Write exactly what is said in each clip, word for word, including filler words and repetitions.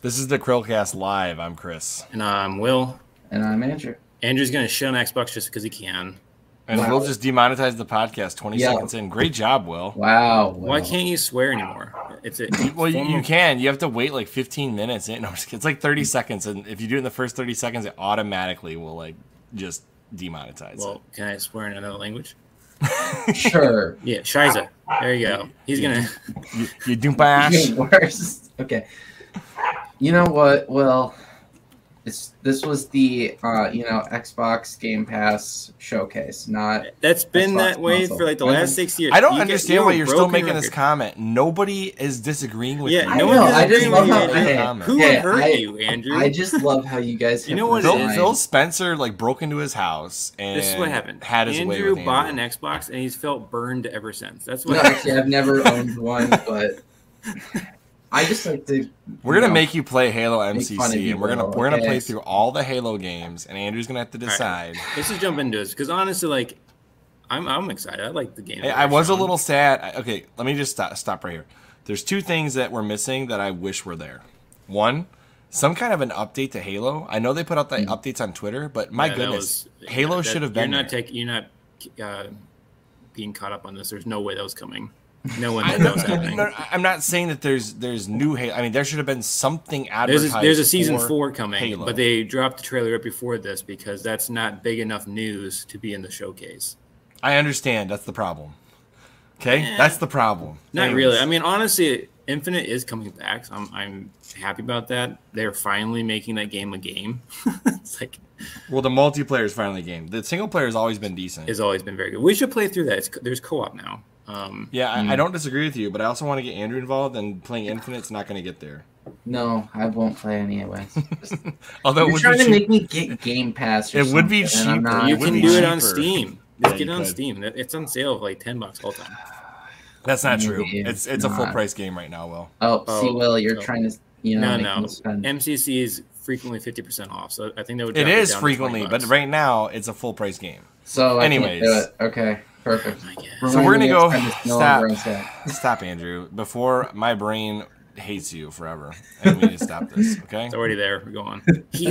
This is the Krillcast Live. I'm Chris. And I'm Will. And I'm Andrew. Andrew's going to shit on Xbox just because he can. And wow. We'll just demonetize the podcast twenty yeah. seconds in. Great job, Will. Wow. Why can't you swear anymore? It's a Well, you, you can. You have to wait like fifteen minutes in. No, it's like thirty seconds. And if you do it in the first thirty seconds, it automatically will like just demonetize well, it. Can I swear in another language? Sure. Yeah, Shiza. There you go. He's going to. You, you doombash. Worse. Okay. You know what? Well, this this was the uh, you know Xbox Game Pass showcase, not. That's been Xbox that way console. for like the last six years. I don't you understand get, why you're still making record. this comment. Nobody is disagreeing with yeah, you. no I know, one I just disagreeing love with how- you. hey, Andrew. Who hey, hurt I- you, Andrew? I just love how you guys. You have know what Phil, it is? Phil Spencer like broke into his house and This is what happened. had his way Andrew with bought Andrew. an Xbox and he's felt burned ever since. That's what. No, actually, I've never owned one, but I just like to. We're gonna know, make you play Halo M make C fun of C, you, and we're gonna Will, we're gonna okay? play through all the Halo games, and Andrew's gonna have to decide. Right. Let's just jump into this because honestly, like, I'm I'm excited. I like the game. Hey, I was a little sad. I- Okay, let me just stop stop right here. There's two things that we're missing that I wish were there. One, some kind of an update to Halo. I know they put out the Mm. updates on Twitter, but my Yeah, that goodness, was- Halo that- should have You're been not there. taking. You're not uh, being caught up on this. There's no way that was coming. No one I- knows that was no, happening. no, I'm not saying that there's there's new Halo. I mean, there should have been something There's advertised. a, there's a season for four coming, Halo. but they dropped the trailer right before this because that's not big enough news to be in the showcase. I understand. That's the problem. Okay, Eh, that's the problem. Not Anyways. really. I mean, honestly, Infinite is coming back. So I'm I'm happy about that. They're finally making that game a game. It's like Well, the multiplayer is finally a game. The single player has always been decent. it's always been very good. We should play through that. It's, there's co-op now. Um, Yeah, I, Mm. I don't disagree with you, but I also want to get Andrew involved, and playing Infinite's not going to get there. No, I won't play anyways. Although it You're would trying be to cheap. make me get Game Pass. Or It would be something, and I'm cheaper. not- you It would can be do it on cheaper. Steam. Yeah, Just get you it on could. Steam. It's on sale for like ten bucks all the time. That's not true. Maybe It's it's a not. full price game right now, Will. Oh, see, Oh, Will, you're so- trying to, you know, No, make no. me spend. M C C is frequently fifty percent off, so I think that would. It drop is down to frequently, twenty but bucks. right now it's a full price game. So I Anyways. can't do it. Okay, perfect. I guess. So Remind we're gonna me go. next time it's no Stop. longer on sale. Stop, Andrew. Before my brain hates you forever, and we need to stop this. Okay. It's already there. Go on.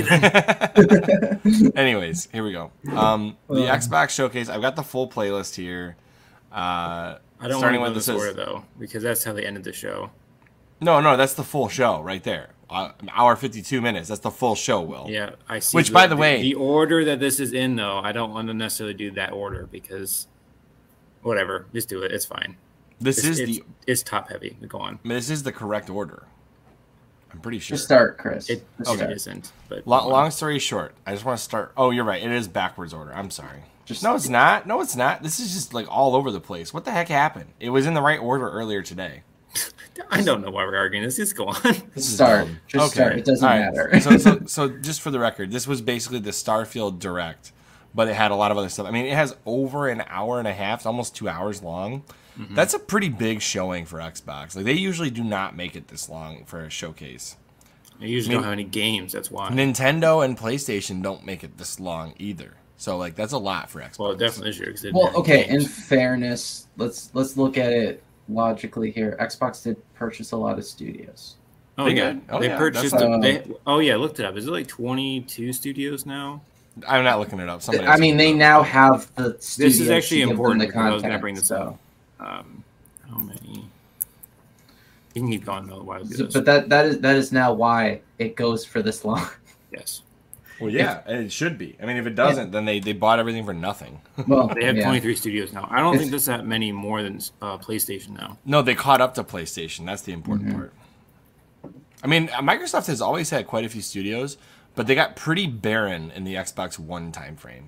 Anyways, here we go. Um, the Uh. Xbox Showcase. I've got the full playlist here. Uh, I don't want starting to go with this this is- order though, because that's how they ended the show. No, no, that's the full show right there. Uh, hour fifty-two minutes. That's the full show, Will. Yeah, I see. Which, by the way- the order that this is in, though, I don't want to necessarily do that order because, whatever, just do it. It's fine. This It's, is it's, the it's top heavy. Go on. this is the correct order. I'm pretty sure. Just start, Chris. It, Just it start. isn't. But Long, long story short, I just want to start. Oh, you're right. It is backwards order. I'm sorry. Just- no, it's not. No, it's not. This is just like all over the place. What the heck happened? It was in the right order earlier today. I don't know why we're arguing this. Just go on. This Just is start. dumb. Just start. It doesn't All right. matter. so, so, so just for the record, this was basically the Starfield Direct, but it had a lot of other stuff. I mean, it has over an hour and a half, almost two hours long. Mm-hmm. That's a pretty big showing for Xbox. Like they usually do not make it this long for a showcase. I usually I don't mean- have any games. That's why. Nintendo and PlayStation don't make it this long either. So like that's a lot for Xbox. Well, it definitely is because they Well, didn't okay. have In games. fairness, let's let's look at it logically here. Xbox did purchase a lot of studios. Oh They yeah, did. Oh, they yeah, purchased. that's- them. They, oh yeah, I looked it up. Is it like twenty-two studios now? I'm not looking it up. Somebody I else mean, look they it up. now have the studios. This is actually to give them important the because I was going to content, bring this so. up. Um, how many? You can keep going though while I do So- this. but that that is that is now why it goes for this long. Yes, Well, yeah, and it should be. I mean, if it doesn't, then they, they bought everything for nothing. Well, they have yeah. twenty-three studios now. I don't It's- think there's that many more than uh, PlayStation now. No, they caught up to PlayStation. That's the important Mhm. part. I mean, Microsoft has always had quite a few studios, but they got pretty barren in the Xbox One timeframe.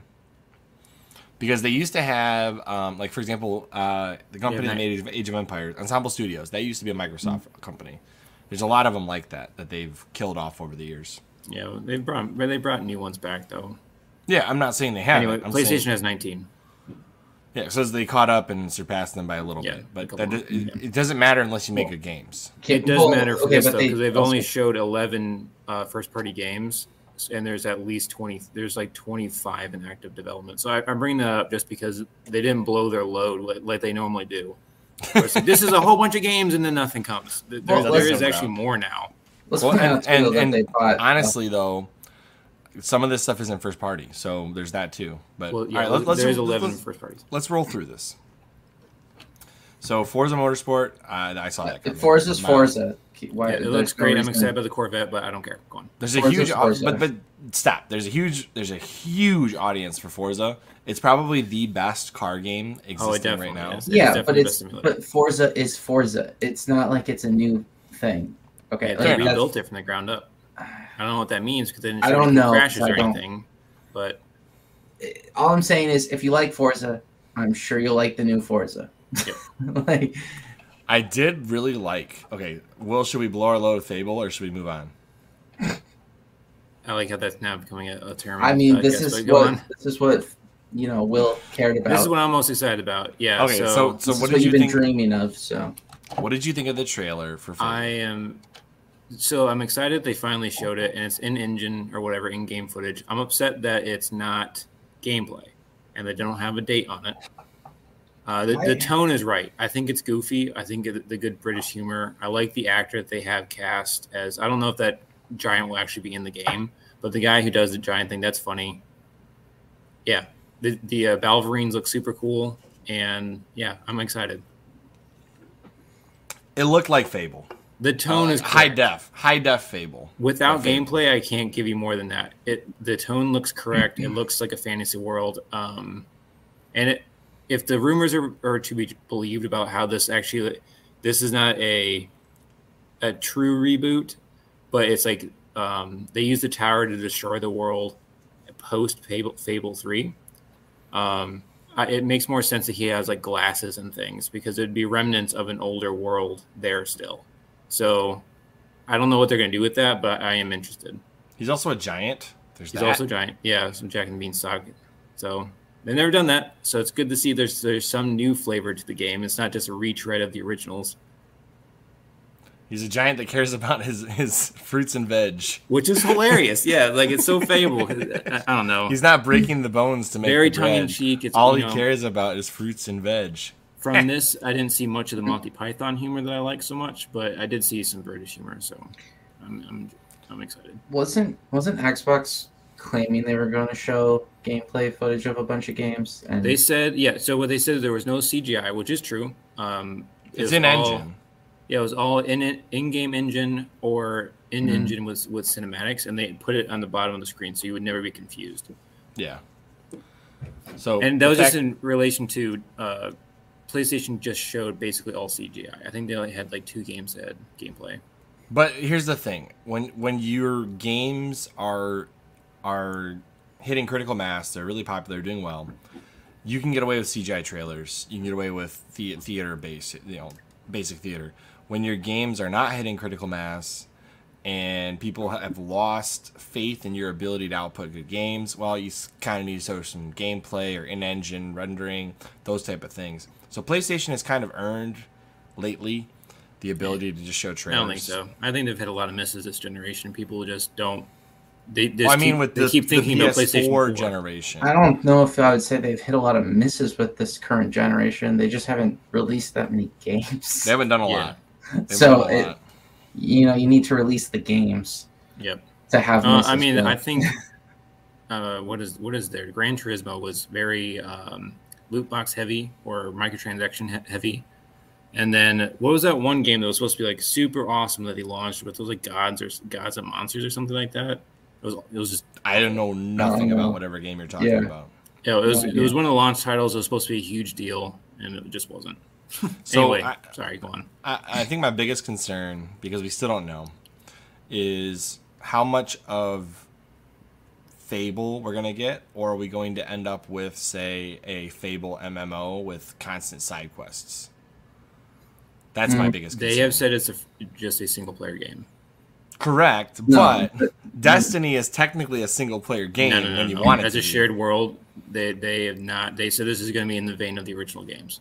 Because they used to have, um, like, for example, uh, the company Yeah, that made Age of Empires, Ensemble Studios, that used to be a Microsoft company. There's a lot of them like that that they've killed off over the years. Yeah, they brought they brought new ones back though. Yeah, I'm not saying they haven't. Anyway, I'm PlayStation saying, has nineteen. yeah, it says they caught up and surpassed them by a little Yeah, bit. a But couple that, more, it, yeah. it doesn't matter unless you make good games. Okay, It does well, matter for okay, this but though they because they've also- only showed eleven uh, first-party games, and there's at least twenty. There's like twenty-five in active development. So I, I'm bringing that up just because they didn't blow their load like, like they normally do. Where it's like, this is a whole bunch of games, and then nothing comes. There, Well, there let's- is actually more now. Let's Well, point and out too and, that and they bought. honestly though, some of this stuff isn't first party, so there's that too. But Well, all yeah, right, let, let's there's let's, eleven let's, first parties. let's roll through this. So Forza Motorsport, uh, I saw that. Uh, coming. Forza's My- Forza. Why, Yeah, it there's looks no great. I'm reason- excited about the Corvette, but I don't care. Go on. There's a Forza's huge, Forza. but but stop. There's a huge, there's a huge audience for Forza. It's probably the best car game Oh, it existing definitely right now. is. Yeah, definitely but the it's best simulator. but Forza is Forza. It's not like it's a new thing. Okay, Yeah, like, they Fair enough. rebuilt it from the ground up. I don't know what that means because they didn't I show don't any know, crashes 'cause I or don't- anything. But all I'm saying is, if you like Forza, I'm sure you'll like the new Forza. Yep. like, I did really like. Okay, Will, should we blow our load with Fable or should we move on? I like how that's now becoming a, a term. I mean, uh, this guess, is but go what on. this is what you know Will cared about. This is what I'm most excited about. Yeah. Okay, so, so This so is what what did you you've been think? dreaming of. So What did you think of the trailer for Fable? I am. So I'm excited they finally showed it, and it's in engine or whatever in game footage. I'm upset that it's not gameplay, and they don't have a date on it. Uh, the, the I- tone is right. I think it's goofy. I think it, the good British humor. I like the actor that they have cast as. I don't know if that giant will actually be in the game, but the guy who does the giant thing, that's funny. Yeah, the the uh, Balverines look super cool, and yeah, I'm excited. It looked like Fable. The tone Uh, is high correct. def, high def Fable. Without Or Fable. gameplay, I can't give you more than that. It the tone looks correct. It looks like a fantasy world. Um, and it, if the rumors are, are to be believed about how this actually, this is not a a true reboot, but it's like um, they use the tower to destroy the world post Fable Fable three. Um, I, it makes more sense that he has like glasses and things because it'd be remnants of an older world there still. So I don't know what they're going to do with that, but I am interested. He's also a giant. There's He's that. also giant. Yeah, some Jack and Beanstalk. So they've never done that. So it's good to see there's there's some new flavor to the game. It's not just a retread of the originals, He's a giant that cares about his his fruits and veg. which is hilarious. Yeah, like it's so Fable. I, I don't know. He's not breaking the bones to make Very the tongue in bread. cheek. It's All you he know, cares about is fruits and veg. From this, I didn't see much of the Monty Python humor that I like so much, but I did see some British humor. So I'm I'm, I'm excited. wasn't wasn't Xbox claiming they were going to show gameplay footage of a bunch of games? And They said, yeah. So what they said, there was no C G I, which is true. Um, it It's was in all- engine. Yeah, it was all in it, in-game engine or in Mhm. engine with with cinematics, and they put it on the bottom of the screen, so you would never be confused. Yeah. So And that the was just fact- in relation to uh, PlayStation just showed basically all C G I. I think they only had like two games that had gameplay. But here's the thing: when when your games are are hitting critical mass, they're really popular, doing well. You can get away with C G I trailers. You can get away with the, theater base, you know, basic theater. When your games are not hitting critical mass, and people have lost faith in your ability to output good games, well, you kind of need to show some gameplay or in-engine rendering, those type of things. So PlayStation has kind of earned lately the ability to just show I trailers. don't think so. I think they've had a lot of misses this generation. People just don't. They, they Well, I just mean, keep, with they the, keep thinking the about P S four PlayStation four. generation. I don't know if I would say they've hit a lot of misses with this current generation. They just haven't released that many games. They haven't done a Yeah. lot. They've So done a it, lot. you know, you need to release the games Yep. to have. Uh, misses I mean, with. I think uh, what is what is there? Gran Turismo was very um, loot box heavy or microtransaction he- heavy, and then what was that one game that was supposed to be like super awesome that they launched with those like gods or gods and monsters or something like that? It was it was just I don't know nothing know. about whatever game you're talking Yeah. about. yeah, it was No it was idea. one of the launch titles. It was supposed to be a huge deal, and it just wasn't. So anyway, I, sorry, go on. I, I think my biggest concern, because we still don't know, is how much of Fable we're going to get, or are we going to end up with, say, a Fable M M O with constant side quests? That's my Mm. biggest concern. They have said it's a, just a single player game. Correct, No, but Destiny is technically a single player game No, no, no, when you no. want it As to a be. shared world, they they have not. They said this is going to be in the vein of the original games.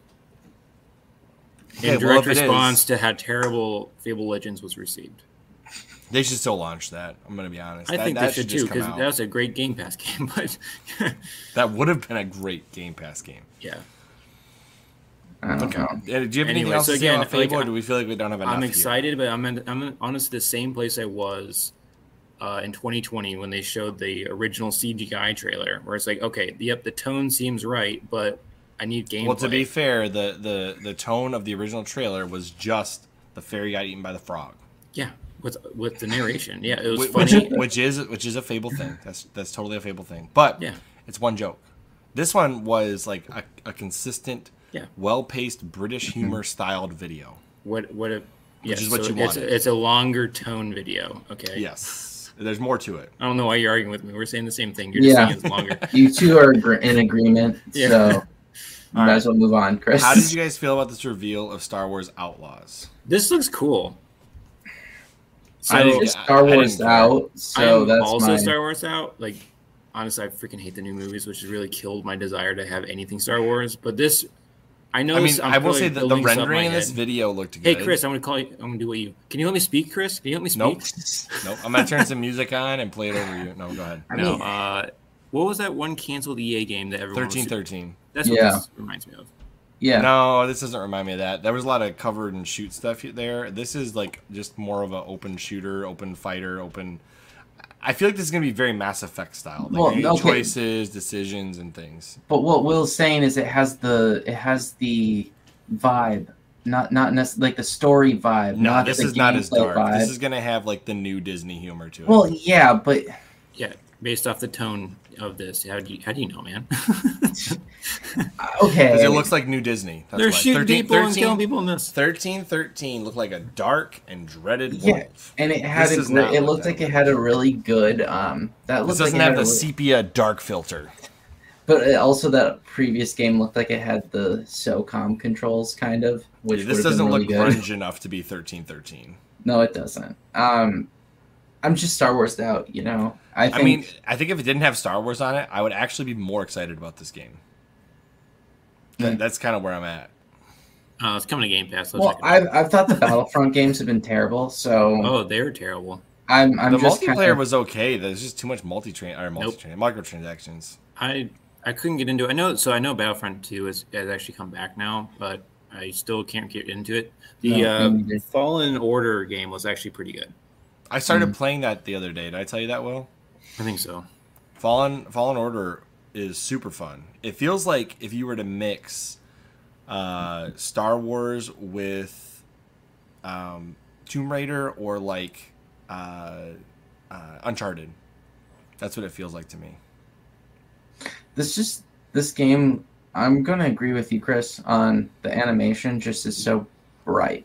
Okay, In well, direct if it is- response to how terrible Fable Legends was received. They should still launch that. I'm going to be honest. I that, think that they should just too, come because out. that was a great Game Pass game. But That would have been a great Game Pass game. yeah, I don't Okay. know. Uh, Do you have anything Anyway, else so to say again, about Fable, like, or do we feel like we don't have enough? I'm here? excited, but I'm in, I'm in, honestly the same place I was uh, in twenty twenty when they showed the original C G I trailer, where it's like, okay, yep, the tone seems right, but I need gameplay. Well, to be fair, the, the, the tone of the original trailer was just the fairy got eaten by the frog. Yeah, with with the narration. Yeah, it was which, funny. which is which is a Fable thing. That's that's totally a Fable thing. But Yeah. it's one joke. This one was like a, a consistent, Yeah. well-paced British humor styled video. What what a yeah, is what so you it's, wanted. it's a longer tone video. Okay. Yes, there's more to it. I don't know why you're arguing with me. We're saying the same thing. You're just Yeah. saying it's longer. You two are agr- in agreement, Yeah. so might as well move on, Chris. How did you guys feel about this reveal of Star Wars Outlaws? This looks cool. So I didn't- It's Star I Wars didn't care. out, so I'm that's also my... Star Wars out. Like, honestly, I freaking hate the new movies, which has really killed my desire to have anything Star Wars. But this, I know. I mean, this, I'm I will probably say that the building stuff in rendering my in this head. video looked good. Hey, Chris, I'm gonna call you. I'm gonna do what you. Can you let me speak, Chris? Can you let me speak? Nope. Nope. I'm gonna turn some music on and play it over you. No, go ahead. I No. mean- Uh, what was that one canceled E A game that everyone? Thirteen was, thirteen. That's what Yeah. this reminds me of. Yeah. No, this doesn't remind me of that. There was a lot of covered and shoot stuff there. This is like just more of an open shooter, open fighter, open. I feel like this is gonna be very Mass Effect style. Like Well, any okay. choices, decisions, and things. But what Will's saying is it has the it has the vibe, not not necessarily like the story vibe. No, not this the is not as gameplay dark. vibe. This is gonna have like the new Disney humor to it. Well, yeah, but Yeah, based off the tone of this, how do you how do you know, man? okay. 'Cause it looks like new Disney. That's They're why. shooting thirteen, people and thirteen killing people in this. thirteen thirteen looked like a dark and dreaded Yeah, world. and it had This a does gr- not it look looked that like way. it had a really good um that This looked like doesn't it have had the a really- sepia dark filter. But it also, that previous game looked like it had the SOCOM controls, kind of, which Yeah, this would've been doesn't really look good. grunge enough to be thirteen thirteen. No, it doesn't. Um, I'm just Star Wars out, you know. I think. I mean, I think if it didn't have Star Wars on it, I would actually be more excited about this game. That- Hmm. That's kind of where I'm at. Oh, it's coming to Game Pass. Let's well, check it out. I've I've thought the Battlefront games have been terrible, so Oh, they're terrible. I'm I'm the just multiplayer kinda, was okay. There's just too much multi-train or Nope. multi-train microtransactions. I I couldn't get into it. I know, so I know Battlefront two has, has actually come back now, but I still can't get into it. The No, uh, me neither. Fallen Order game was actually pretty good. I started Mm. playing that the other day. Did I tell you that, Will? I think so. Fallen Fallen Order is super fun. It feels like if you were to mix uh, Star Wars with um, Tomb Raider or like uh, uh, Uncharted. That's what it feels like to me. this just this game. I'm gonna agree with you, Chris, on the animation. Just is so bright.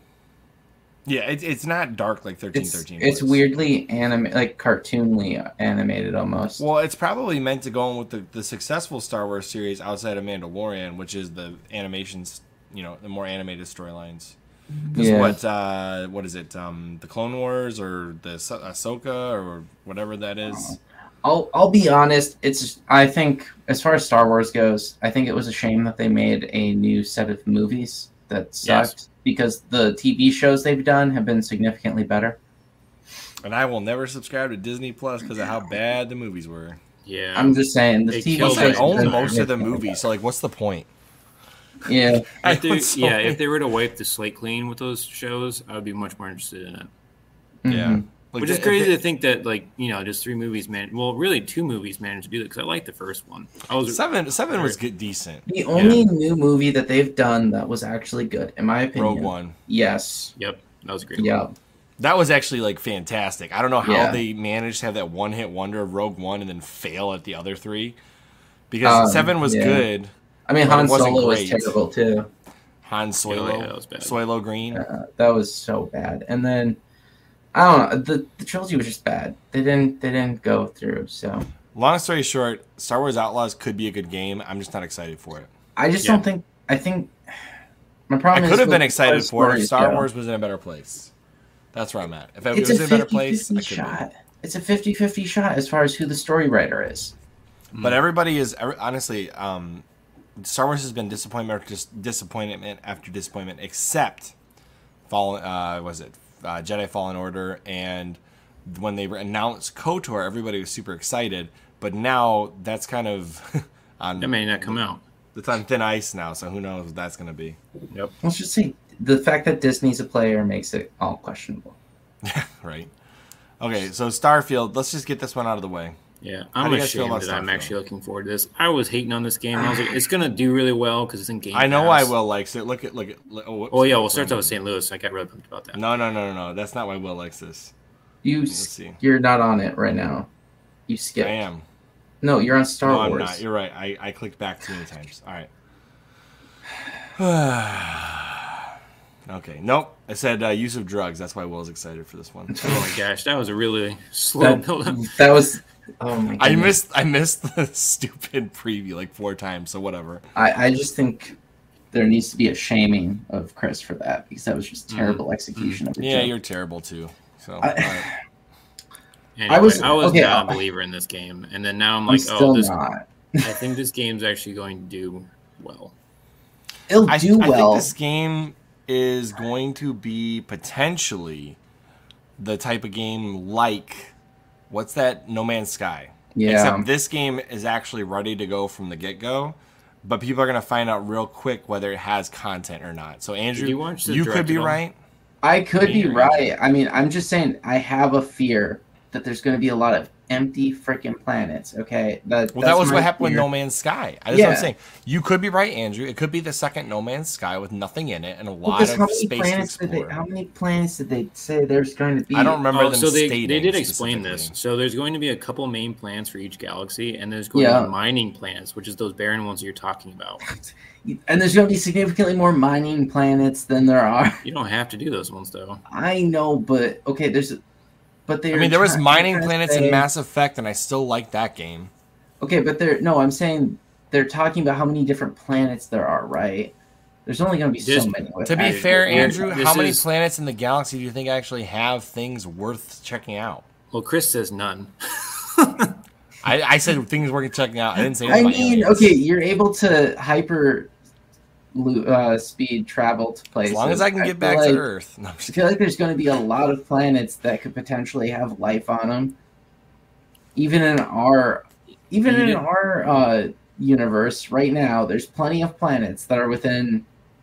Yeah, it, it's not dark like thirteen It's thirteen. it's was. weirdly anim like cartoonly animated almost. Well, it's probably meant to go in with the, the successful Star Wars series outside of Mandalorian, which is the animations, you know, the more animated storylines. Because Yeah. what uh, what is it? Um, the Clone Wars or the Ahso- Ahsoka or whatever that is. I'll I'll be honest. It's I think as far as Star Wars goes, I think it was a shame that they made a new set of movies that sucked Yes. because the T V shows they've done have been significantly better. And I will never subscribe to Disney Plus because of how bad the movies were. Yeah. I'm just saying the They T V killed Plus, shows they it. have own been most of the significantly movies, so like, what's the point? better. Yeah, I if they, own so yeah, many- if they were to wipe the slate clean with those shows, I would be much more interested in it. yeah. Mhm. Like, Which is they- crazy they- to think that, like, you know, just three movies man. Well, really, two movies managed to do that because I liked the first one. I was Seven, seven was good, decent. The only new movie that they've done that was actually good, in my opinion. Rogue One. Yes. Yep, that was a great. Yeah. one. That was actually like fantastic. I don't know how Yeah. they managed to have that one hit wonder of Rogue One and then fail at the other three. Because Um, seven was yeah. good. I mean, But it Han wasn't Solo was great. terrible too. Han Solo, yeah, that was bad. Solo Green. Uh, that was so bad. And then I don't know. The the trilogy was just bad. They didn't they didn't go through. So Long story short, Star Wars Outlaws could be a good game. I'm just not excited for it. I just Yeah. don't think. I think my I problem. could is have with been as far excited as for it if stories Star go. Wars was in a better place. That's where I'm at. If it It's was a in a better place, I fifty-fifty could be. shot. It's a fifty-fifty shot as far as who the story writer is. But everybody is honestly, um, Star Wars has been disappointment after dis- disappointment after disappointment, except Fallen. Uh, was it uh, Jedi Fallen Order? And when they announced KOTOR, everybody was super excited. But now that's kind of on. That may not come out. It's on thin ice now, so who knows what that's gonna be. Yep. Let's just say the fact that Disney's a player makes it all questionable. Yeah, right. Okay, so Starfield. Let's just get this one out of the way. Yeah, How I'm do you guys feel ashamed about that I'm Starfield? actually looking forward to this. I was hating on this game. I was like, it's gonna do really well because it's in Game I know why Pass. Will likes it. Look at look at. Look, oh, whoops. Oh yeah, well, starts out with Saint Louis. I got really pumped about that. No, no, no, no, no. That's not why Will likes this. You, Let's s- see. you're not on it right now. You I skipped. am. No, you're on Star No, I'm Wars. not. You're right. I, I clicked back too many times. All right. Okay. Nope. I said uh, use of drugs. That's why Will's excited for this one. Oh my gosh, that was a really slow That, build up. that was. Oh my. I goodness. missed I missed the stupid preview like four times. So whatever. I, I just think there needs to be a shaming of Chris for that because that was just terrible execution of the Yeah, joke. you're terrible too. So I- all right. Anyway, I was- I was okay, not uh, a believer in this game, and then now I'm I'm like, still oh, this. not. I think this game's actually going to do well. It'll I, do I well. think this game is going to be potentially the type of game like what's that No Man's Sky. Yeah. Except this game is actually ready to go from the get go, but people are going to find out real quick whether it has content or not. So Andrew, you watch the you could direct be at all? right. I could be Maybe. right. I mean, I'm just saying I have a fear that there's going to be a lot of empty freaking planets. Okay, that, Well, that's that was my what happened with fear. No Man's Sky. That's what Yeah. I'm saying. You could be right, Andrew. It could be the second No Man's Sky with nothing in it and a lot Because how of many space to planets did they? explore. How many planets did they say there's going to be? I don't remember Oh, them so they, stating they did explain this. specifically. So there's going to be a couple main planets for each galaxy, and there's going to Yeah. be mining planets, which is those barren ones you're talking about. And there's going to be significantly more mining planets than there are. You don't have to do those ones though. I know, but okay, there's. But they. I mean, there was trying- mining trying to planets say- in Mass Effect, and I still like that game. Okay, but they're no. I'm saying they're talking about how many different planets there are, right? There's only going to be This- so many. with To be actual fair, planets. Andrew, this how many is- planets in the galaxy do you think actually have things worth checking out? Well, Chris says none. I, I said things worth checking out. I didn't say I anything about mean, aliens. okay, you're able to hyper lo- uh, speed travel to places. As long as I can get feel back like, to Earth. No, I'm I just feel like there's going to be a lot of planets that could potentially have life on them. Even in our, even You in did- our uh, universe right now, there's plenty of planets that are within,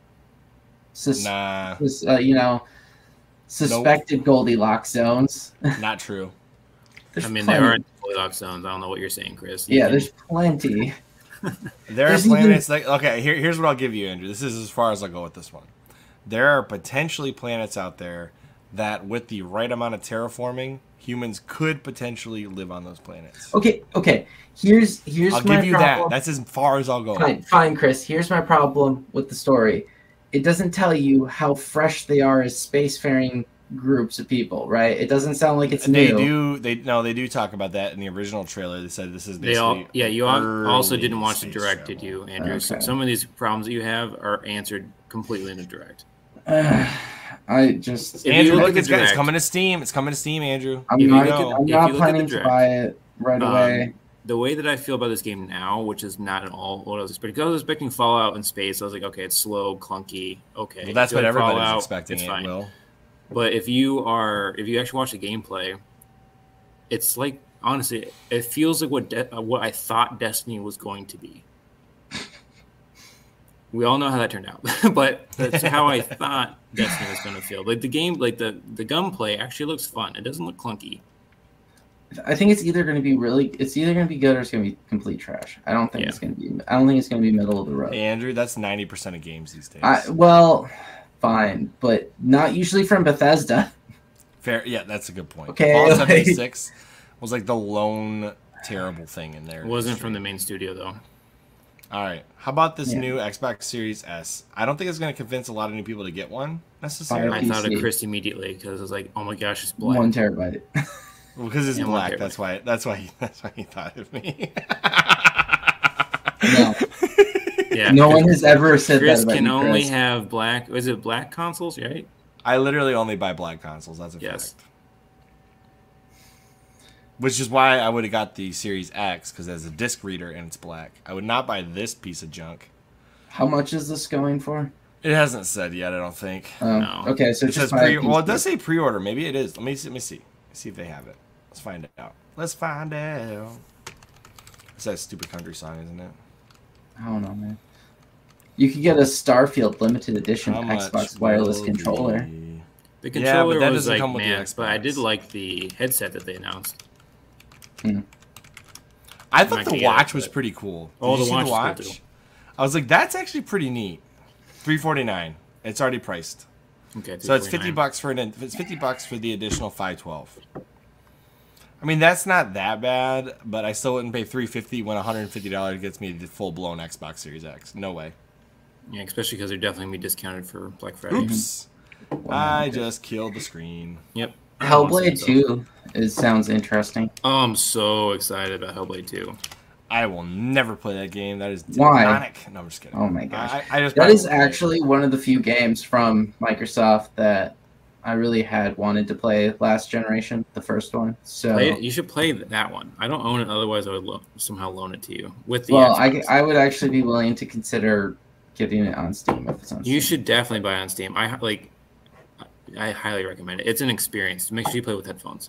sus- Nah, sus- uh, you know, suspected Goldilocks zones. not true. There's I mean, plenty. there are Goldilocks zones. I don't know what you're saying, Chris. You Yeah, can- there's plenty. There are There's even- planets like okay. Here, here's what I'll give you, Andrew. This is as far as I'll go with this one. There are potentially planets out there that, with the right amount of terraforming, humans could potentially live on those planets. Okay, okay. Here's here's I'll my give you problem. that. That's as far as I'll go. Fine, fine, Chris. Here's my problem with the story. It doesn't tell you how fresh they are as spacefaring groups of people, right? It doesn't sound like it's They new. do. They no. They do talk about that in the original trailer. They said this is They all, basically. yeah. You al- also early didn't watch the space direct, travel. did you, Andrew? So Okay. some of these problems that you have are answered completely in the direct. Ugh, I just If you Andrew, look look, at the it's, it's direct- coming to Steam. It's coming to Steam, Andrew. I'm if you not, look at- I'm if not you look at the planning to direct, buy it right um, away. The way that I feel about this game now, which is not at all what I was expecting, because I was expecting Fallout in space. I was like, okay, it's slow, clunky. Okay, Well, that's I feel what like everybody's Fallout, expecting. It's It fine. will. But if you are, if you actually watch the gameplay, it's like honestly, it feels like what De- uh, what I thought Destiny was going to be. We all know how that turned out, but that's how I thought Destiny was going to feel. Like the game, like the the gunplay actually looks fun. It doesn't look clunky. I think it's either going to be really, it's either going to be good or it's going to be complete trash. I don't think Yeah. it's going to be. I don't think it's going to be middle of the road. Hey, Andrew, that's ninety percent of games these days. I, well, fine, but not usually from Bethesda. Fair, yeah, that's a good point. Okay, Fallout like- seventy-six was like the lone terrible thing in there. It wasn't from the main studio though. All right, how about this Yeah. new Xbox Series S? I don't think it's going to convince a lot of new people to get one necessarily Fire I thought of P C. Chris immediately because I was like, oh my gosh, it's black. One terabyte. because it's Yeah, one black. terabyte. That's why. That's why. He, that's why he thought of me. No, Yeah, no Chris- one has ever said Chris that about can you, only Chris. have black. Is it black consoles? Right? I literally only buy black consoles. That's a Yes. fact. Which is why I would have got the Series X because it has a disc reader and it's black. I would not buy this piece of junk. How much is this going for? It hasn't said yet. I don't think. Um, No. Okay, so It just says buy pre. a Well, it P C. does say pre-order. Maybe it is. Let me see. Let me see. Let's see if they have it. Let's find out. Let's find out. It's that stupid country song, isn't it? I don't know, man. You could get a Starfield limited edition How Xbox much wireless will controller. the- The Yeah, but controller that was doesn't like, come with the man, but I did Xbox. like the headset that they announced. Hmm. I I'm thought not the gonna get watch it, was but- pretty cool. Did Oh, you the see watch the is cool, watch? too. I was like, that's actually pretty neat. three forty-nine. It's already priced. Okay, So it's fifty $349. bucks for an it's fifty bucks for the additional five twelve. I mean, that's not that bad, but I still wouldn't pay three fifty when one hundred fifty dollars gets me the full blown Xbox Series X. No way. Yeah, especially because they're definitely gonna be discounted for Black Friday. Oops. I just killed the screen. Yep. I don't wanna see Hellblade myself. two is sounds interesting. Oh, I'm so excited about Hellblade two. I will never play that game. That is Why? demonic. No, I'm just kidding. Oh my gosh. I, I just That probably is won't play it. actually one of the few games from Microsoft that I really had wanted to play last generation, the first one. So, Play it. You should play that one. I don't own it, otherwise I would lo- somehow loan it to you with the. well, I, Xbox. I would actually be willing to consider getting it on Steam if it's on Steam. You should definitely buy it on Steam. I like. I highly recommend it. It's an experience. Make sure you play with headphones.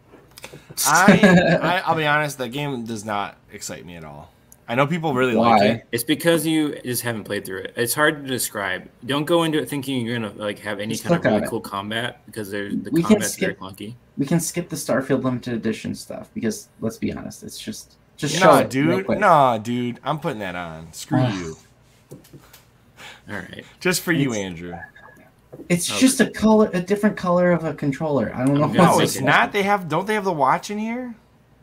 I, I I'll be honest, that game does not excite me at all. I know people really like Why? it. It's because you just haven't played through it. It's hard to describe. Don't go into it thinking you're gonna like have any Just kind of click on really it. cool combat because there's the We can combat's very skip- clunky. We can skip the Starfield limited edition stuff because let's be honest, it's just just show No, it real dude. quick. No, dude. I'm putting that on. Screw Ugh. you. All right. Just for you, It's- Andrew. It's Okay. just a color, a different color of a controller. I don't know. I'm what's gonna No, make it's it. not. They have. Don't they have the watch in here?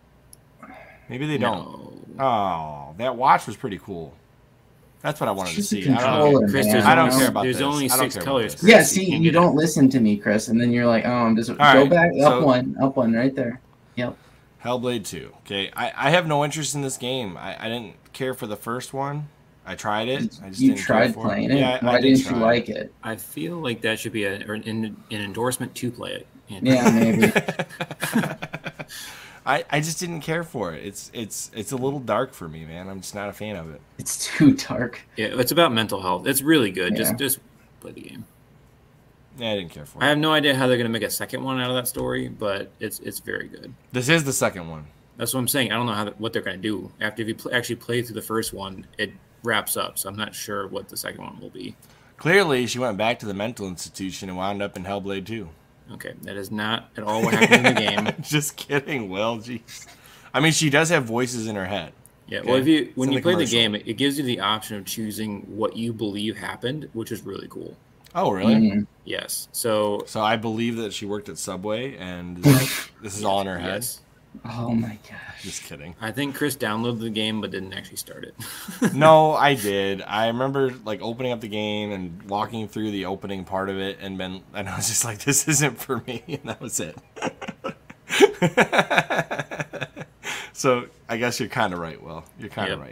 Maybe they don't. No. Oh, that watch was pretty cool. That's what I wanted to It's just a see. I don't, controller, Chris, man. there's I don't only, care about There's this. only I don't six care about colors. this. Chris. Yeah, see, can't you get it. don't listen to me, Chris, and then you're like, "Oh, I'm just go right, back so- up one, up one, right there." Yep. Hellblade two. Okay, I, I have no interest in this game. I, I didn't care for the first one. I tried it. I just You didn't tried care for playing it. it. Yeah, I- Why I did didn't you try. like it? I feel like that should be a, or an, an endorsement to play it. And- Yeah, maybe. I, I just didn't care for it. It's it's it's a little dark for me, man. I'm just not a fan of it. It's too dark. Yeah, it's about mental health. It's really good. Yeah. Just just play the game. Yeah, I didn't care for I it. have no idea how they're gonna make a second one out of that story, but it's it's very good. This is the second one. That's what I'm saying. I don't know how what they're gonna do after if you pl- actually play through the first one. It wraps up, so I'm not sure what the second one will be. Clearly, she went back to the mental institution and wound up in Hellblade two. Okay, that is not at all what happened in the game. Just kidding, Will. Jeez. I mean, she does have voices in her head. Yeah, Okay. well, if you It's when in you the play the commercial. game, it, it gives you the option of choosing what you believe happened, which is really cool. Oh, really? Mm. Yes. So So I believe that she worked at Subway, and this, this is all in her head. yes, Oh my gosh. Just kidding. I think Chris downloaded the game but didn't actually start it. No, I did. I remember like opening up the game and walking through the opening part of it, and been, and I was just like, "This isn't for me," and that was it. So I guess you're kind of right, Will. You're kind of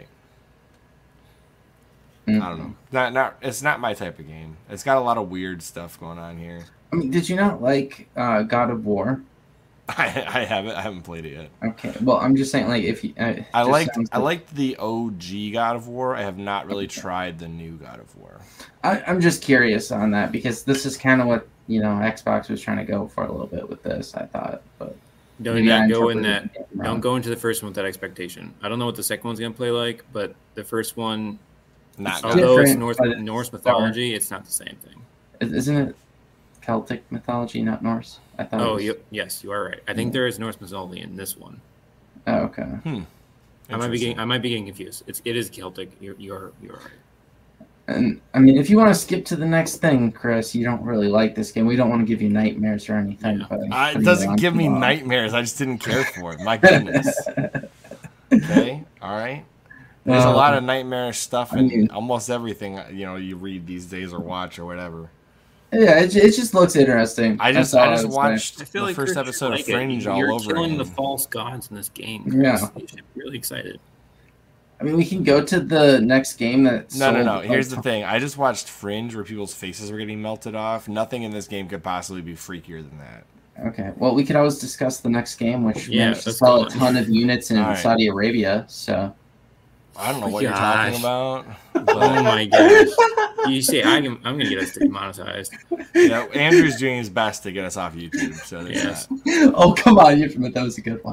Yep. right. Mm. I don't know. Not, not. It's not my type of game. It's got a lot of weird stuff going on here. I mean, did you not like uh, God of War? I, I haven't. I haven't played it yet. Okay. Well, I'm just saying, like, if you, uh, it I just liked. sounds I like- liked the O G God of War. I have not really tried the new God of War. I, I'm just curious on that because this is kind of what you know Xbox was trying to go for a little bit with this. I thought, but Don't maybe I not go in that. interpreted it wrong. Don't go into the first one with that expectation. I don't know what the second one's gonna play like, but the first one, Not. It's good. although it's different, Norse but it's Norse far. mythology, it's not the same thing. Isn't it Celtic mythology, not Norse? I thought. Oh, it was... you, yes, you are right. I think there is Norse mythology in this one. Oh, okay. I might be Interesting. getting I might be getting confused. It's it is Celtic. You're you're you're right. And I mean, if you want to skip to the next thing, Chris, you don't really like this game. We don't want to give you nightmares or anything. Yeah. But Uh, it putting doesn't on give me tomorrow. nightmares. I just didn't care for it. My goodness. Okay. All right. There's a Uh, lot of nightmare stuff I in mean- almost everything you know you read these days or watch or whatever. Yeah, it, it just looks interesting. I just That's all I just would say. watched I feel the like first Chris episode should of like it. Fringe all You're over killing again. the false gods in this game. Yeah. Chris. You should be really excited. I mean, we can go to the next game that. No, no, sold no. a Here's the ton- thing. I just watched Fringe where people's faces were getting melted off. Nothing in this game could possibly be freakier than that. Okay, well, we could always discuss the next game, which Yeah, managed to let's sell go a on. ton of units in All right. Saudi Arabia. So I don't know Oh what you're gosh. talking about. Oh But my gosh! You see, I can, I'm gonna get us demonetized. yeah, Andrew's doing his best to get us off YouTube. So there's Yes. that. oh, come on, you admit that was a good one.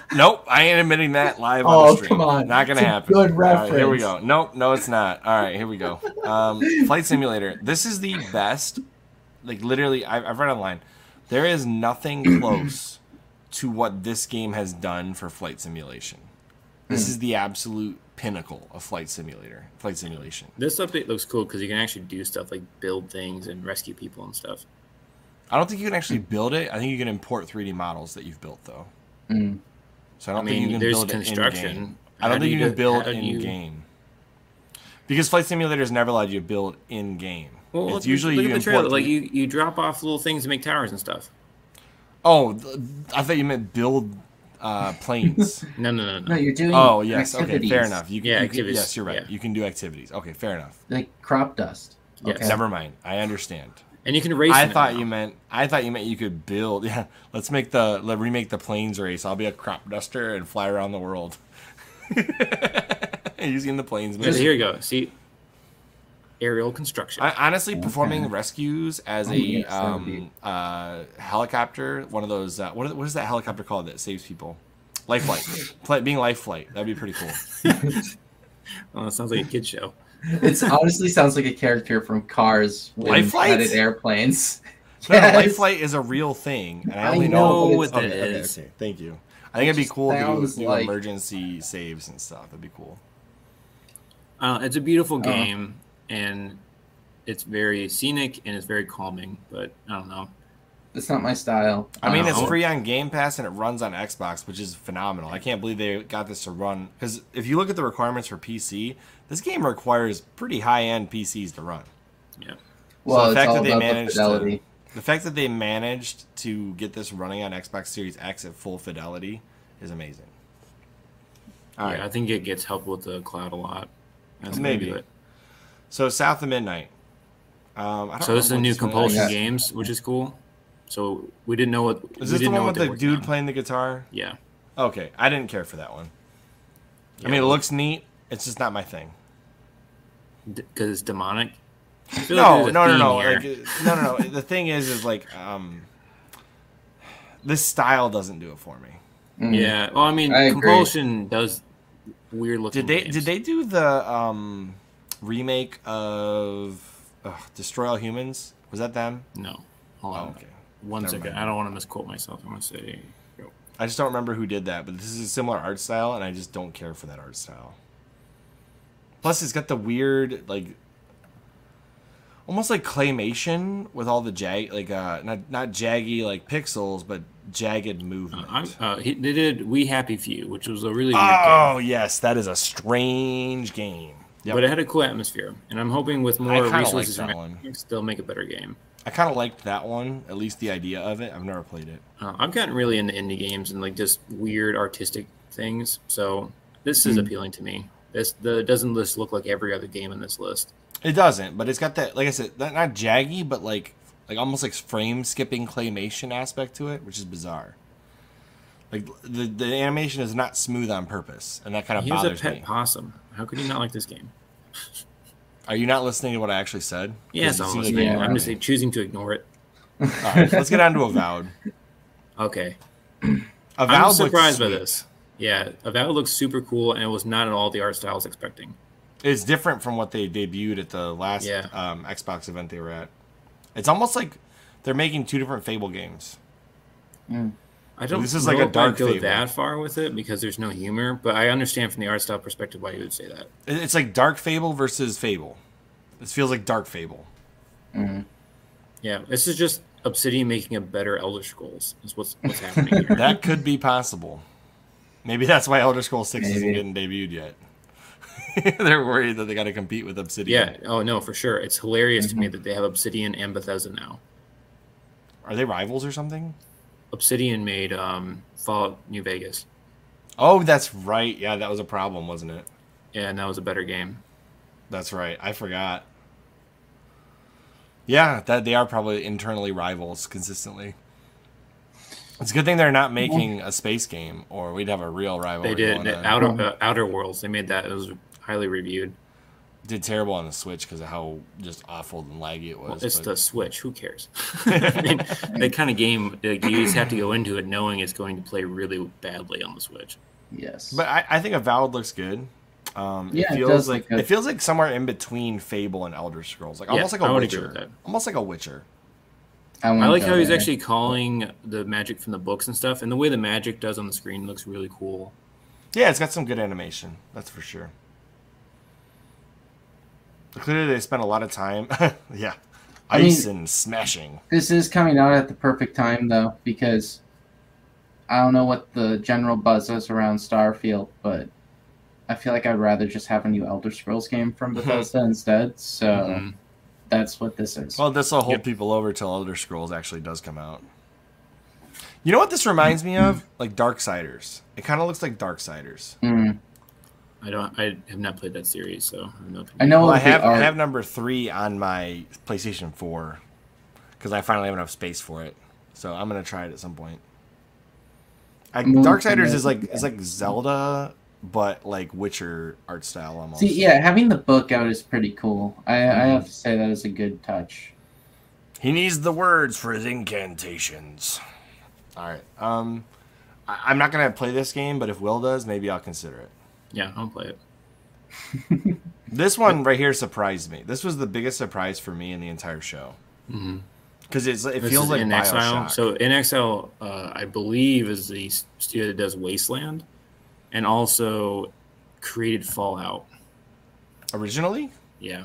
Nope, I ain't admitting that live on Oh, the stream. come on. Not gonna It's a happen. good All right, here we reference. go. Nope, no, it's not. All right, here we go. Um, Flight Simulator. This is the best. Like literally, I've, I've read online. There is nothing close to what this game has done for flight simulation. This is the absolute pinnacle of flight simulator, flight simulation. This update looks cool because you can actually do stuff like build things and rescue people and stuff. I don't think you can actually build it. I think you can import three D models that you've built though. Mm. So I don't I mean, think you can there's build it in construction. game. I How don't do think you you can do- build how do in you- game because flight simulators never allowed you to build in game. Well, it's look, usually look you at the import trailer. Like three- you, you drop off little things to make towers and stuff. Oh, th- I thought you meant build uh, planes. No, no, no, no. No, you're doing Oh yes, okay, activities, fair enough. You can, Yeah, you can- activities, yes, you're right. yeah. You can do activities. Okay, fair enough. like crop dust. Yes. Okay. Never mind. I understand. And you can race. I in it thought now. you meant. I thought you meant you could build. Yeah, let's make the let remake the planes race. I'll be a crop duster and fly around the world using the planes. Just, here you go. See, aerial construction. I, honestly, Okay. performing rescues as Oh, a yes, that would be- um, uh, helicopter, one of those. Uh, what, what is that helicopter called that saves people? Life flight. Play, being life flight. That'd be pretty cool. oh, it sounds like a kid show. It honestly sounds like a character from Cars with Life flights? headed airplanes. No, no, Yes. life flight is a real thing, and I I only know, know, but what it's- that okay, okay, is. okay. Thank you. I think it'd be just cool to do, sounds do like- emergency saves and stuff. That'd be cool. Uh, it's a beautiful Oh. game, and it's very scenic and it's very calming. But I don't know. It's not my style. I mean, it's Oh. free on Game Pass and it runs on Xbox, which is phenomenal. I can't believe they got this to run. Because if you look at the requirements for P C, this game requires pretty high-end P Cs to run. Yeah. Well, the it's fact all that they about the managed to- fidelity. The fact that they managed to get this running on Xbox Series X at full fidelity is amazing. All right. yeah, I think it gets help with the cloud a lot. That's Maybe. maybe it. So South of Midnight. Um, I don't So this is a remember new what's going on. Compulsion Yeah. Games, which is cool. So we didn't know what. Is we this the didn't one know with what they the were dude working on. playing the guitar? Yeah. Okay, I didn't care for that one. yeah I mean, it looks neat. It's just not my thing. because it's demonic. I feel No, like there's a no, no, theme no, here. like, no, no, no. The thing is, is like, um, this style doesn't do it for me. Mm. Yeah. Well, I mean, I agree. Compulsion does weird looking. Did they? games. Did they do the um, remake of ugh, Destroy All Humans? Was that them? No. Hold Oh, on. okay. One Never second. mind. I don't want to misquote myself. I'm gonna say. I just don't remember who did that, but this is a similar art style, and I just don't care for that art style. Plus, it's got the weird, like, almost like claymation with all the jag, like, uh, not not jaggy like pixels, but jagged Uh, movement. I'm, uh, he, they did We Happy Few, which was a really weird oh yes, that is a strange game. game, Yep. but it had a cool atmosphere, and I'm hoping with more kinda resources like that from one. Xbox, they'll make a better game. I kind of liked that one, at least the idea of it. I've never played it. Uh, I've gotten really into indie games and like just weird artistic things, so this is Mm. appealing to me. This the doesn't just look like every other game in this list. It doesn't, but it's got that, like I said, not, not jaggy, but like like almost like frame skipping claymation aspect to it, which is bizarre. Like the the animation is not smooth on purpose, and that kind of He has a bothers pet me. possum. How could you not like this game? Are you not listening to what I actually said? 'Cause Yes, it I'm seems like listening. you I'm are. just like, choosing to ignore it. All right, let's get on to Avowed. Okay. Avowed I'm looks surprised by sweet. this. Yeah, Avowed looks super cool, and it was not at all the art style I was expecting. It's different from what they debuted at the last Yeah. um, Xbox event they were at. It's almost like they're making two different Fable games. I don't This is know like a if dark I'd go Fable. that far with it because there's no humor, but I understand from the art style perspective why you would say that. It- It's like Dark Fable versus Fable. This feels like Dark Fable. Mhm. Yeah, this is just Obsidian making a better Elder Scrolls. Is what's what's happening here. That could be possible. Maybe that's why Elder Scrolls six isn't Maybe. getting debuted yet. They're worried that they got to compete with Obsidian. Yeah. Oh no, for sure. It's hilarious to me that they have Obsidian and Bethesda now. Are they rivals or something? Obsidian made um, Fallout New Vegas. Oh, that's right. Yeah, that was a problem, wasn't it? Yeah, and that was a better game. That's right. I forgot. Yeah, that they are probably internally rivals consistently. It's a good thing they're not making a space game, or we'd have a real rivalry. They did going on. Outer uh, Outer Worlds. They made that. It was highly reviewed. Did terrible on the Switch because of how just awful and laggy it was. Well, it's but... the Switch. Who cares? I mean, that kind of game, like, you just have to go into it knowing it's going to play really badly on the Switch. Yes. But I, I think Avowed looks good. Um, Yeah, it it feels does like look good. it feels like somewhere in between Fable and Elder Scrolls, like Yeah, almost like I a would agree with Witcher, that. almost like a Witcher. I, I won't like go how he's there. actually calling the magic from the books and stuff, and the way the magic does on the screen looks really cool. Yeah, it's got some good animation, that's for sure. Clearly, they spent a lot of time. yeah, I mean- ice and smashing. This is coming out at the perfect time, though, because I don't know what the general buzz is around Starfield, but I feel like I'd rather just have a new Elder Scrolls game from Bethesda instead. So Mhm. that's what this is. Well, this will hold Yep. people over till Elder Scrolls actually does come out. You know what this reminds me of? Like Darksiders. It kind of looks like Darksiders. Mm. I don't. I have not played that series, so I have no opinion. I know Well, I of the have I art- have number three on my PlayStation four because I finally have enough space for it. So I'm gonna try it at some point. I, I'm willing to Darksiders admit- is like is like Zelda, but like Witcher art style almost. See, yeah, having the book out is pretty cool. I, I Mm-hmm. have to say that is a good touch. He needs the words for his incantations. All right. Um, I, I'm not gonna play this game, but if Will does, maybe I'll consider it. Yeah, I'll play it. This one right here surprised me. This was the biggest surprise for me in the entire show Mm-hmm. because it's it This feels is like In Bioshock. Exile. So In Exile, uh, I believe, is the studio that does Wasteland, and also created Fallout. Originally, Yeah.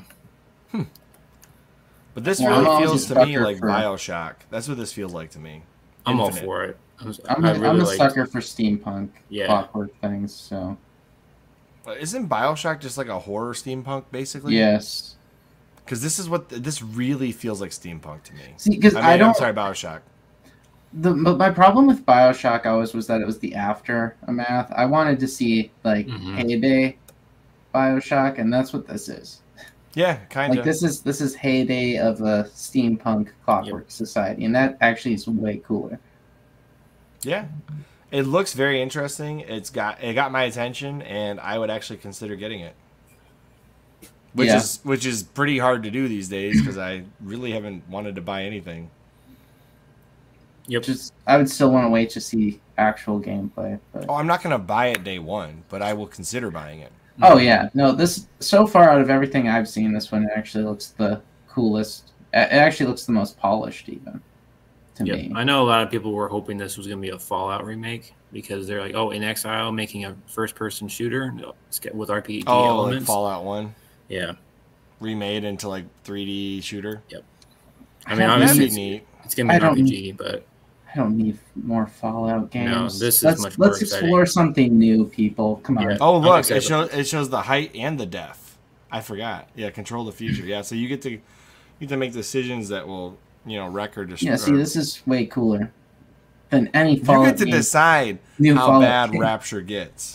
but this Yeah, I'm really always feels a to me sucker like for- Bioshock. That's what this feels like to me. I'm all Infinite. for it. I'm, I'm, I a, really I'm a like. sucker for steampunk Yeah. clockwork things, so But Isn't Bioshock just like a horror steampunk basically? yes. Because this is what this really feels like steampunk to me. See, because I I, mean, I don't. am sorry, Bioshock. The, but my problem with Bioshock always was that it was the aftermath. I wanted to see like Mhm. heyday Bioshock, and that's what this is. Yeah, kind Like of. this is this is heyday of a steampunk clockwork society, and that actually is way cooler. Yeah, it looks very interesting. It's got it got my attention, and I would actually consider getting it. Which Yeah. is which is pretty hard to do these days because I really haven't wanted to buy anything. Yep. Just I would still want to wait to see actual gameplay. But Oh, I'm not gonna buy it day one, but I will consider buying it. oh yeah, no, this so far out of everything I've seen, this one actually looks the coolest. It actually looks the most polished, even to Yep. me. I know a lot of people were hoping this was going to be a Fallout remake because they're like, oh, In Exile making a first-person shooter with R P G Oh, like elements. Fallout One Yeah. remade into like three D shooter. I mean, I obviously, That'd it's, be neat. it's going to I be an don't- R P G, but I don't need more Fallout games. No, this is let's, much more Let's exciting. explore something new, people. Come on. Yeah. Oh, I'm look, excited it shows it shows the height and the depth. I forgot. Yeah, control the future. Yeah, so you get to you get to make decisions that will you know wreck or destroy. Yeah, see, this is way cooler than any you Fallout get to game. decide New how Fallout bad game. Rapture gets.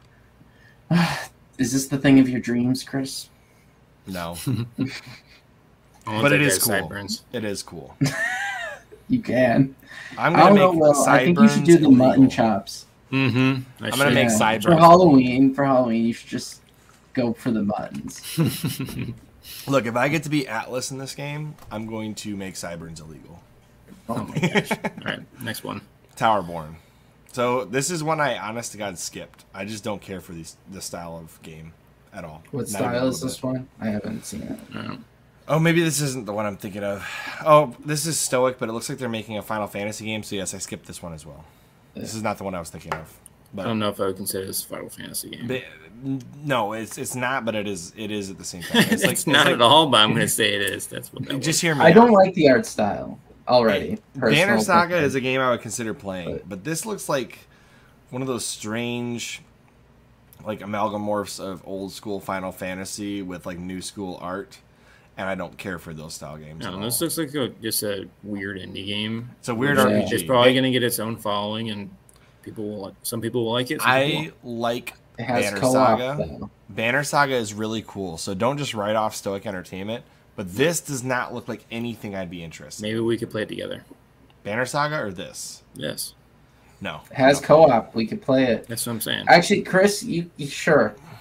Is this the thing of your dreams, Chris? No, I want But that it is guy's cool. sideburns. it is cool. You can. I'm I gonna don't know. make Well, I think you should sideburns do the mutton illegal. chops. Mm-hmm. I'm gonna make Yeah. sideburns for Halloween. For Halloween, you should just go for the muttons. Look, if I get to be Atlas in this game, I'm going to make sideburns illegal. Oh my gosh. All right, next one. Towerborn. So this is one I honest to God skipped. I just don't care for these this style of game at all. What Not even a style is little this bit. one? I haven't seen it. Uh, Oh, maybe this isn't the one I'm thinking of. Oh, this is Stoic, but it looks like they're making a Final Fantasy game. So yes, I skipped this one as well. This is not the one I was thinking of. I But, don't know if I would consider this a Final Fantasy game. but no, it's it's not. But it is. It is at the same time. It's, It's like not it's at all, but I'm going to say it is. That's what that like, was. just hear me. I don't out. like the art style already. Banner Personal Saga opinion. is a game I would consider playing, But- but this looks like one of those strange, like amalgamorphs of old school Final Fantasy with like new school art, and I don't care for those style games. No, at this all. looks like a, just a weird indie game. It's a weird Yeah. R P G. It's probably going to get its own following, and people will. Like, some people will like it. Some people I won't. like It has Banner co-op Saga. though. Banner Saga is really cool, so don't just write off Stoic Entertainment. But this does not look like anything I'd be interested. in. Maybe we could play it together. Banner Saga or this? Yes, No. It has no. co-op. We could play it. that's what I'm saying. Actually, Chris, you, you sure?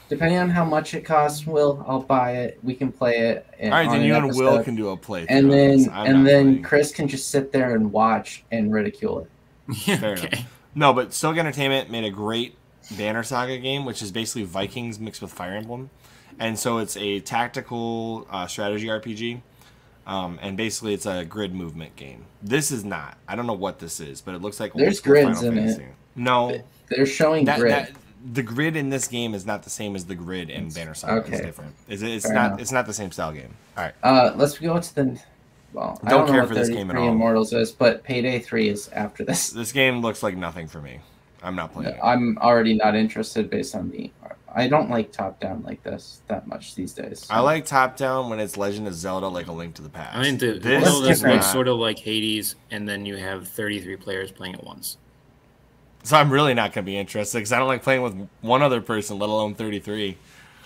depending on how much it costs, Will, I'll buy it. We can play it. All right, then you and Will can do a play. And then and then Chris can just sit there and watch and ridicule it. Yeah, Fair okay. enough. No, but Stoke Entertainment made a great Banner Saga game, which is basically Vikings mixed with Fire Emblem. And so it's a tactical uh, strategy R P G. Um, and basically it's a grid movement game. This is not. I don't know what this is, but it looks like there's grids in it. No. They're showing that, grid. That, the grid in this game is not the same as the grid in Banner Saga. Okay. It's different. It's, it's Fair not enough. It's not the same style game. All right. Uh, let's go to the well, Don't I don't care know what for this game at all. Immortals is, but Payday three is after this. This game looks like nothing for me. I'm not playing it. I'm already not interested based on the I don't like top down like this that much these days. So. I like top down when it's Legend of Zelda, like A Link to the Past. I mean, the, this well, this is looks not. sort of like Hades, and then you have thirty-three players playing at once. So I'm really not going to be interested because I don't like playing with one other person, let alone thirty-three.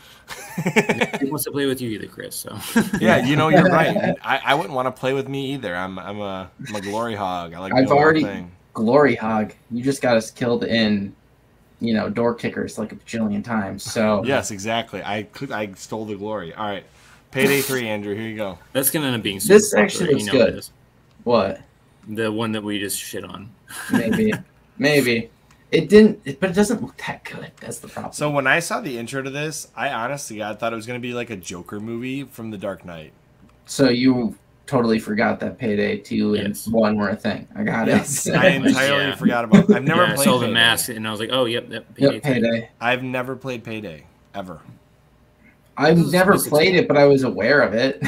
Who wants to play with you either, Chris? So Yeah, you know, you're right. I, I wouldn't want to play with me either. I'm I'm a I'm a glory hog. I like I've doing my already thing. glory hog. You just got us killed in, you know, door kickers like a bajillion times. So Yes, exactly. I could I stole the glory. All right, Payday three, Andrew. Here you go. that's gonna end up being super This popular, actually looks you know good. it is. what? The one that we just shit on. Maybe, maybe it didn't, it, but it doesn't look that good. That's the problem. So when I saw the intro to this, I honestly I thought it was going to be like a Joker movie from The Dark Knight. So you totally forgot that Payday two Yes. and one were a thing. I got Yes, it. I entirely Yeah. forgot about. I've never yeah, I played saw the Payday. mask, and I was like, oh, yep, yep. Yep, Payday. I've never played Payday ever. I've This is never basically- played it, but I was aware of it.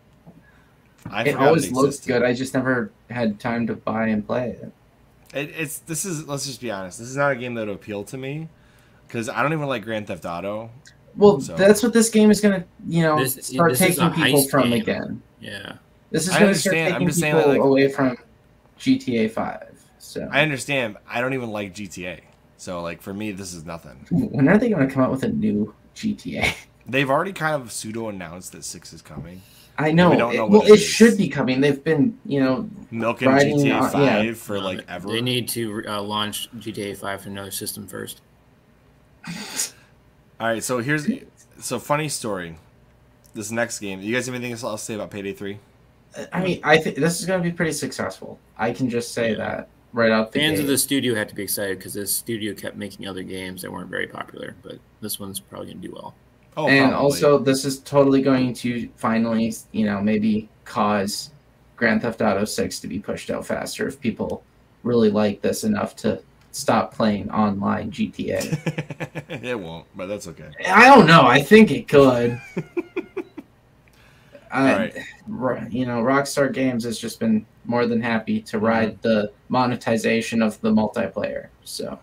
I It forgot always it looked existed. good. I just never had time to buy and play it. It, it's this is let's just be honest. This is not a game that would appeal to me because I don't even like Grand Theft Auto. Well, So- that's what this game is gonna, you know, This- start this is taking a people heist from game. again. Yeah. This is I gonna start understand. I'm taking just saying people that, like- away from G T A five. So I understand. I don't even like G T A. So like for me, this is nothing. when are they gonna come out with a new G T A? They've already kind of pseudo announced that six is coming. I know. We don't it- know well, what it, it is. should be coming. They've been, you know, Milking Riding G T A on- five yeah. for like ever. They need to uh, launch G T A five to another system first. All right. So here's so funny story. This next game. You guys have anything else to say about Payday three? I mean, I think this is gonna be pretty successful. I can just say Yeah. that right out the Fans gate. of the studio had to be excited because this studio kept making other games that weren't very popular, but this one's probably going to do well. Oh, and probably. also, this is totally going to finally, you know, maybe cause Grand Theft Auto six to be pushed out faster if people really like this enough to stop playing online G T A. It won't, but that's okay. I don't know. I think it could. I, All right. Ro- You know, Rockstar Games has just been more than happy to ride the monetization of the multiplayer. So,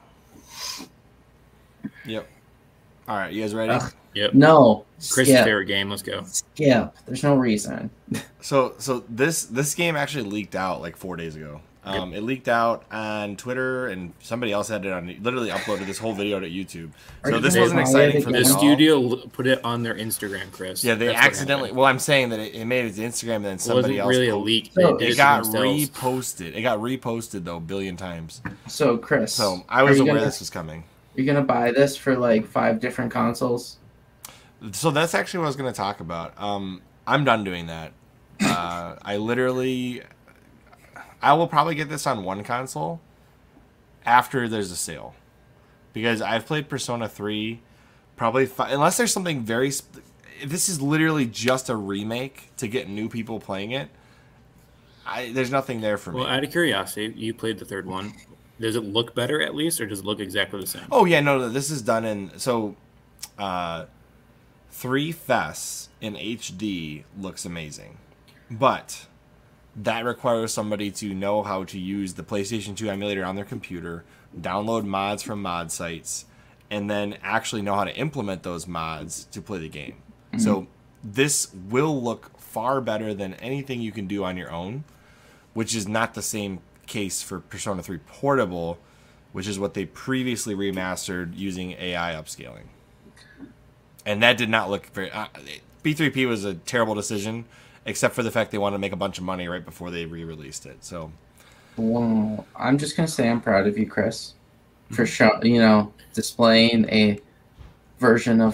Yep. All right. You guys ready? Ugh. Yep. no, Chris's skip, favorite game. Let's go. skip. There's no reason. So so this this game actually leaked out like four days ago. Um, It leaked out on Twitter, and somebody else had it on. Literally uploaded this whole video to YouTube. Are So you this gonna wasn't buy exciting it for again? me The at all. studio l- put it on their Instagram, Chris. Yeah, they That's what accidentally. happened. Well, I'm saying that it, it made it to Instagram, and then It somebody wasn't else. really a po- leak. So- They did It got themselves. reposted. It got reposted though a billion times. So, Chris, So I are was you aware gonna, this was coming. You're gonna buy this for like five different consoles? So that's actually what I was going to talk about. Um, I'm done doing that. Uh, I literally, I will probably get this on one console after there's a sale, because I've played Persona three, probably fi- unless there's something very. Sp- if this is literally just a remake to get new people playing it, I there's nothing there for me. Well, out of curiosity, you played the third one. Does it look better at least, or does it look exactly the same? Oh yeah, no, no, this is done in so uh three F E S in H D looks amazing. But that requires somebody to know how to use the PlayStation two emulator on their computer, download mods from mod sites, and then actually know how to implement those mods to play the game. Mm-hmm. So this will look far better than anything you can do on your own, which is not the same case for Persona three Portable, which is what they previously remastered using A I upscaling. And that did not look very... Uh, B three P was a terrible decision, except for the fact they wanted to make a bunch of money right before they re-released it. So Well, I'm just gonna say I'm proud of you, Chris, for show, you know, displaying a version of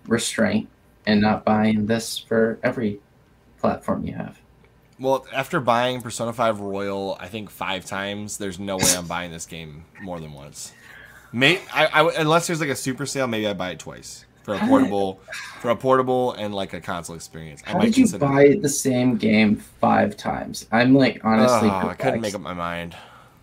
restraint and not buying this for every platform you have. Well, after buying Persona five Royal, I think five times, there's no way I'm buying this game more than once. May I, I unless there's like a super sale, maybe I buy it twice for a portable, for a portable and like a console experience. I How might did you consider buy it. the same game five times? I'm like honestly. Oh, I couldn't perplexed. make up my mind.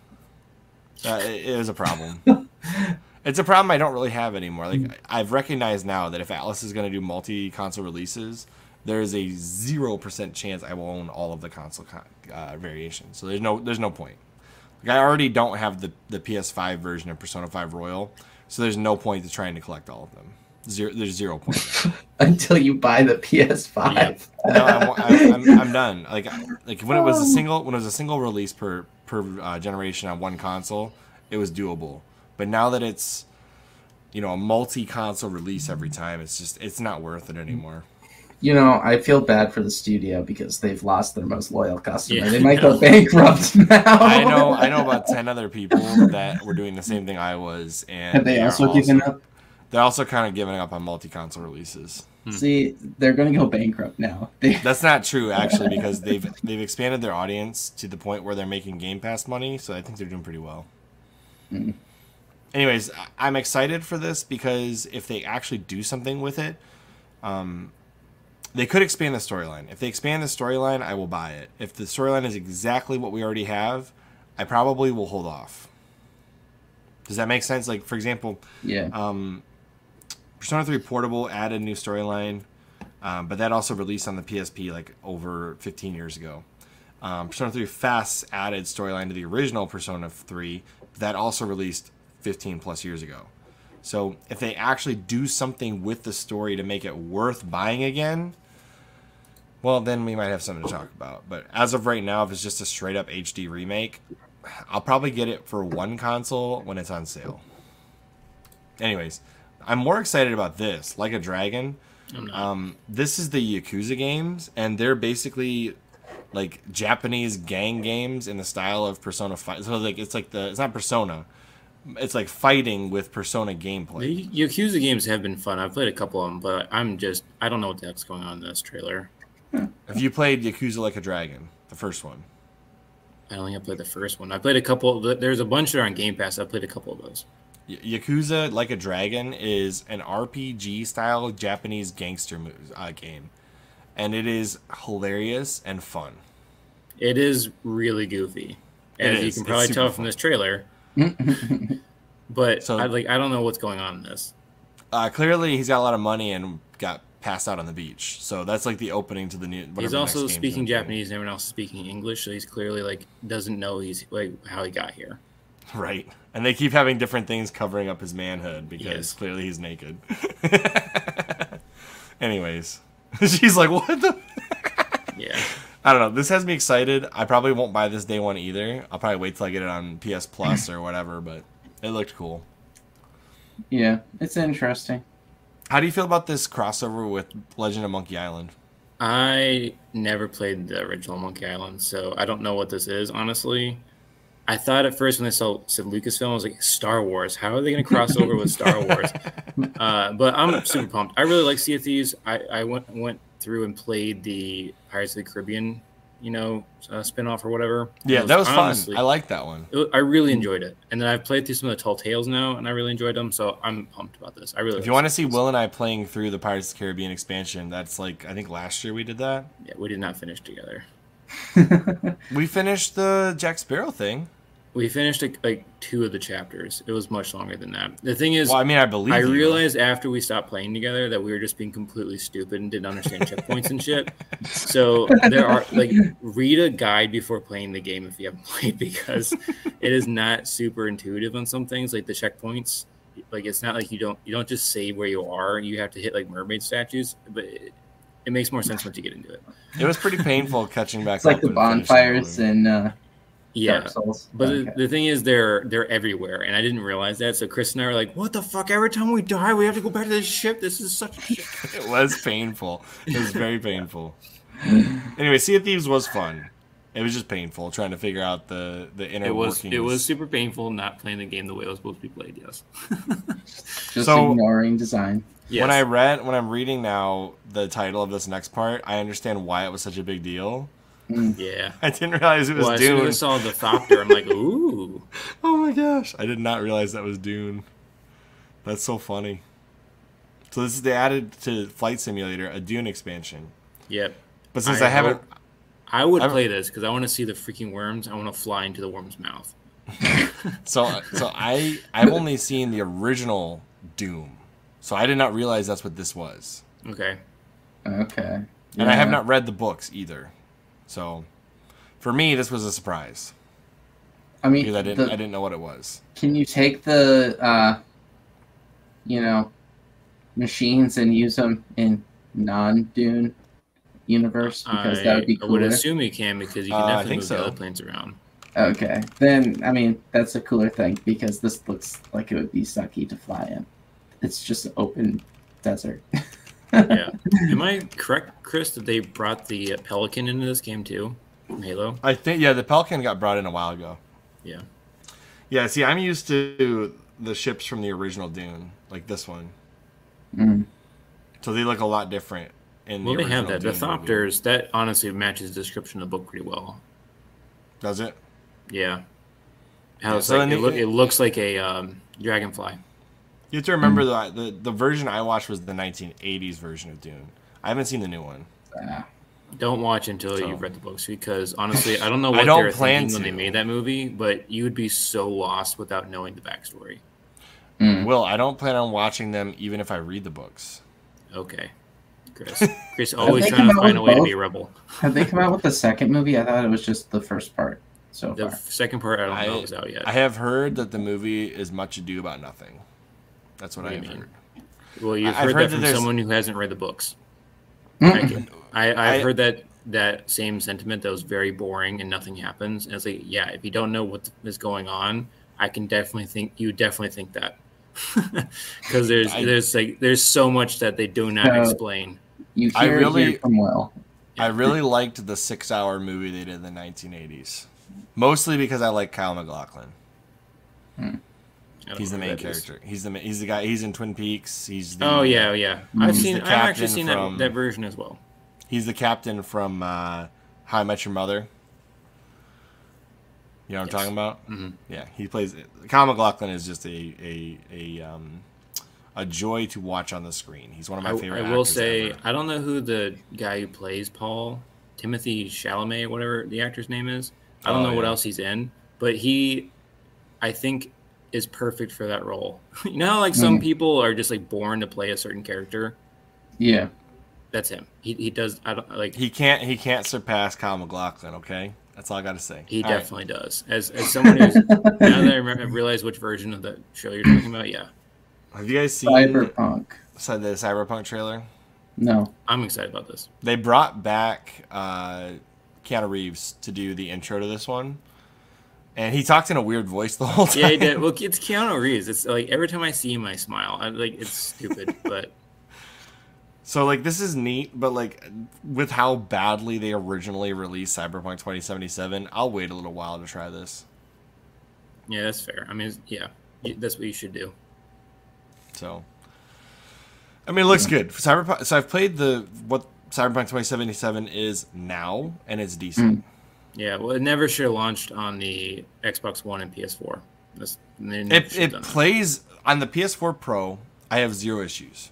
Uh, it, it is a problem. It's a problem I don't really have anymore. Like I've recognized now that if Atlas is going to do multi-console releases, there is a zero percent chance I will own all of the console con- uh, variations. So there's no there's no point. Like I already don't have the, the P S five version of Persona five Royal, so there's no point to trying to collect all of them. Zero, there's zero point. Until you buy the P S five. No, I'm, I'm, I'm, I'm done. Like like when it was a single when it was a single release per per uh, generation on one console, it was doable. But now that it's you know a multi-console release every time, it's just it's not worth it anymore. You know, I feel bad for the studio because they've lost their most loyal customer. Yeah. They might go bankrupt now. I know I know about ten other people that were doing the same thing I was, and Have they are also given up? They're also kind of giving up on multi-console releases. See, they're going to go bankrupt now. They, That's not true actually, because they've they've expanded their audience to the point where they're making Game Pass money, so I think they're doing pretty well. Mm. Anyways, I- I'm excited for this because if they actually do something with it, um, they could expand the storyline. If they expand the storyline, I will buy it. If the storyline is exactly what we already have, I probably will hold off. Does that make sense? Like, for example, yeah. um, Persona three Portable added a new storyline, um, but that also released on the P S P like over fifteen years ago. Um, Persona three Fast added storyline to the original Persona three, that also released fifteen plus years ago. So if they actually do something with the story to make it worth buying again, well, then we might have something to talk about. But as of right now, if it's just a straight up H D remake, I'll probably get it for one console when it's on sale. Anyways, I'm more excited about this, Like a Dragon. I'm not. Um, this is the Yakuza games, and they're basically like Japanese gang games in the style of Persona five. So like it's like the it's not Persona. It's like fighting with Persona gameplay. The Yakuza games have been fun. I've played a couple of them, but I'm just I don't know what the heck's going on in this trailer. Have you played Yakuza Like a Dragon, the first one? I don't think I played the first one. I played a couple. There's a bunch that are on Game Pass. I played a couple of those. Y- Yakuza Like a Dragon is an R P G style Japanese gangster mo- uh, game, and it is hilarious and fun. It is really goofy, It as is. you It's can probably super tell fun. from this trailer. But So- I like I don't know what's going on in this. Uh, clearly, he's got a lot of money and got passed out on the beach. So that's like the opening to the new. whatever He's the also next game's speaking gonna be. Japanese, and everyone else is speaking English, so he's clearly like doesn't know he's like how he got here. Right. And they keep having different things covering up his manhood because Yes. clearly he's naked. Anyways, she's like, what the? Yeah. I don't know. This has me excited. I probably won't buy this day one either. I'll probably wait till I get it on P S Plus or whatever, but it looked cool. Yeah, it's interesting. How do you feel about this crossover with Legend of Monkey Island? I never played the original Monkey Island, so I don't know what this is, honestly. I thought at first when I saw said Lucasfilm, I was like, Star Wars. How are they going to cross over with Star Wars? Uh, but I'm super pumped. I really like Sea of Thieves. I, I went went through and played the Pirates of the Caribbean, you know, uh, spinoff or whatever. Yeah, It that was honestly- fun. I like that one. it- I really enjoyed it. And then I've played through some of the Tall Tales now, and I really enjoyed them, so I'm pumped about this. I really If you want to see Will and I playing through the Pirates of the Caribbean expansion, that's like, I think last year we did that. Yeah, we did not finish together. We finished the Jack Sparrow thing. We finished like, like two of the chapters. It was much longer than that. The thing is, Well, I mean, I believe I you. realized after we stopped playing together that we were just being completely stupid and didn't understand checkpoints and shit. So there are like read a guide before playing the game if you haven't played, because it is not super intuitive on some things like the checkpoints. Like it's not like you don't you don't just save where you are. You have to hit like mermaid statues, but it, it makes more sense once you get into it. It was pretty painful catching back It's like up the and finishing bonfires the in uh, Yeah. Dark Souls. But Okay. the, the thing is, they're they're everywhere, and I didn't realize that. So Chris and I were like, "What the fuck? Every time we die, we have to go back to the ship. This is such a shit." It was painful. It was very painful. Anyway, Sea of Thieves was fun. It was just painful trying to figure out the the inner It was workings. it was super painful not playing the game the way it was supposed to be played. Yes. Just So- ignoring design. Yes. When I read, when I'm reading now the title of this next part, I understand why it was such a big deal. Mm. yeah. I didn't realize it was Well, as soon Dune. as I saw the Thopter, I'm like, ooh. Oh my gosh, I did not realize that was Dune. That's so funny. So this is they added to Flight Simulator a Dune expansion. Yep. But since I I, haven't, hope- I would I've- play this because I want to see the freaking worms. I want to fly into the worm's mouth. so so I I've only seen the original Doom, so I did not realize that's what this was, Okay. Okay. and I have Yeah. not read the books either. So for me, this was a surprise I mean, because I didn't the- I didn't know what it was. can you take the, uh, you know, machines and use them in non-Dune universe? Because I, that would be I would cooler. assume you can because you can Uh, I definitely think move so. the other planes around. Okay, then I mean that's a cooler thing because this looks like it would be sucky to fly in. It's just open desert. Yeah. Am I correct, Chris, that they brought the uh, Pelican into this game too from Halo? I think yeah, the Pelican got brought in a while ago. Yeah. Yeah, see, I'm used to the ships from the original Dune, like this one, Mm. so they look a lot different. In Well, the they have original that. The Dune movie. Thopters, that honestly matches the description of the book pretty well. Does it? Yeah. How it's so like, in it, the- look, it looks like a um, dragonfly. You have to remember that the the version I watched was the nineteen eighties version of Dune. I haven't seen the new one. Ah. Don't watch until So- you've read the books because honestly, I don't know I what don't they were plan thinking when they to. made that movie, but you would be so lost without knowing the backstory. Mm. Will, I don't plan on watching them even if I read the books. Okay. Chris. Chris always they trying to come out find a with way to both? be a rebel. Have they come out with the second movie? I thought it was just the first part so The far. second part, I don't know I- is out yet. I have heard that the movie is much ado about nothing. That's what, What I do have you mean? heard. well, you've I've heard, heard that that from there's- someone who hasn't read the books. Mm. I, can- I, I've I- heard that that same sentiment that was very boring and nothing happens. And it's like, yeah, if you don't know what is going on, I can definitely think you definitely think that because there's I- there's like there's so much that they do not So- explain. You I hear it really- here from Will. I really liked the six-hour movie they did in the nineteen eighties, mostly because I like Kyle MacLachlan. I don't He's know the who main that is. character. He's the ma- he's the guy. He's in Twin Peaks. He's the, Oh yeah, yeah. I've He's seen. the I've actually captain seen from- that that version as well. He's the captain from uh, How I Met Your Mother. You know what I'm Yes. talking about? Mhm. Yeah, he plays. Kyle MacLachlan is just a a a um a joy to watch on the screen. He's one of my I, favorite. I will actors say ever. I don't know who the guy who plays Paul, Timothy Chalamet, whatever the actor's name is. I don't Oh, know what yeah. else he's in, but he, I think, is perfect for that role. You know, how, like some Mm. people are just like born to play a certain character. Yeah. That's him. He he does. I don't like. He, he can't he can't surpass Kyle MacLachlan. Okay, that's all I got to say. All right. definitely does. As as someone who's now that I remember, I realize which version of the show you're talking about. Yeah, Have you guys seen Cyberpunk. so the Cyberpunk trailer? No. I'm excited about this. They brought back uh, Keanu Reeves to do the intro to this one, and he talked in a weird voice the whole time. Yeah, he did. Well, it's Keanu Reeves. It's like every time I see him, I smile. I like it's stupid, but So like this is neat, but like with how badly they originally released Cyberpunk twenty seventy-seven, I'll wait a little while to try this. yeah, that's fair. I mean, it's- yeah, you- that's what you should do. So, I mean, it looks good. Cyberpunk. So I've played the what Cyberpunk twenty seventy-seven is now, and it's decent. Yeah, well, it never should have launched on the Xbox One and P S four. That's, they never It should have it done that. plays on the P S four Pro. I have zero issues.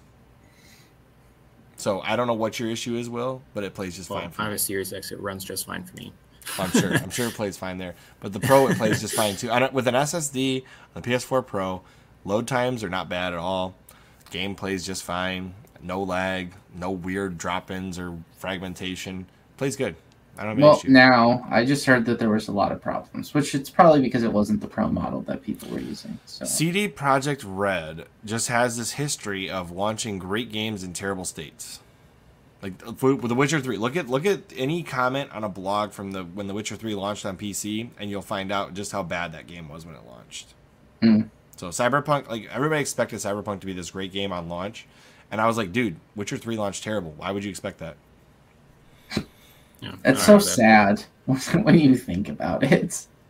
So I don't know what your issue is, Will, but it plays just Well, fine for I have me. a Series X. It runs just fine for me. I'm sure. I'm sure it plays fine there. But the Pro, it plays just fine too. I don't, with an S S D on the P S four Pro, load times are not bad at all. Game plays just fine. No lag. No weird drop-ins or fragmentation. Plays good. I don't have an Well, issue. now I just heard that there was a lot of problems, which it's probably because it wasn't the Pro model that people were using. So C D Projekt Red just has this history of launching great games in terrible states. Like for, with The Witcher three, look at look at any comment on a blog from the when The Witcher three launched on P C, and you'll find out just how bad that game was when it launched. Mm. So Cyberpunk, like everybody expected Cyberpunk to be this great game on launch, and I was like, dude, Witcher three launched terrible. Why would you expect that? Yeah, it's I so don't know that. sad when you think about it.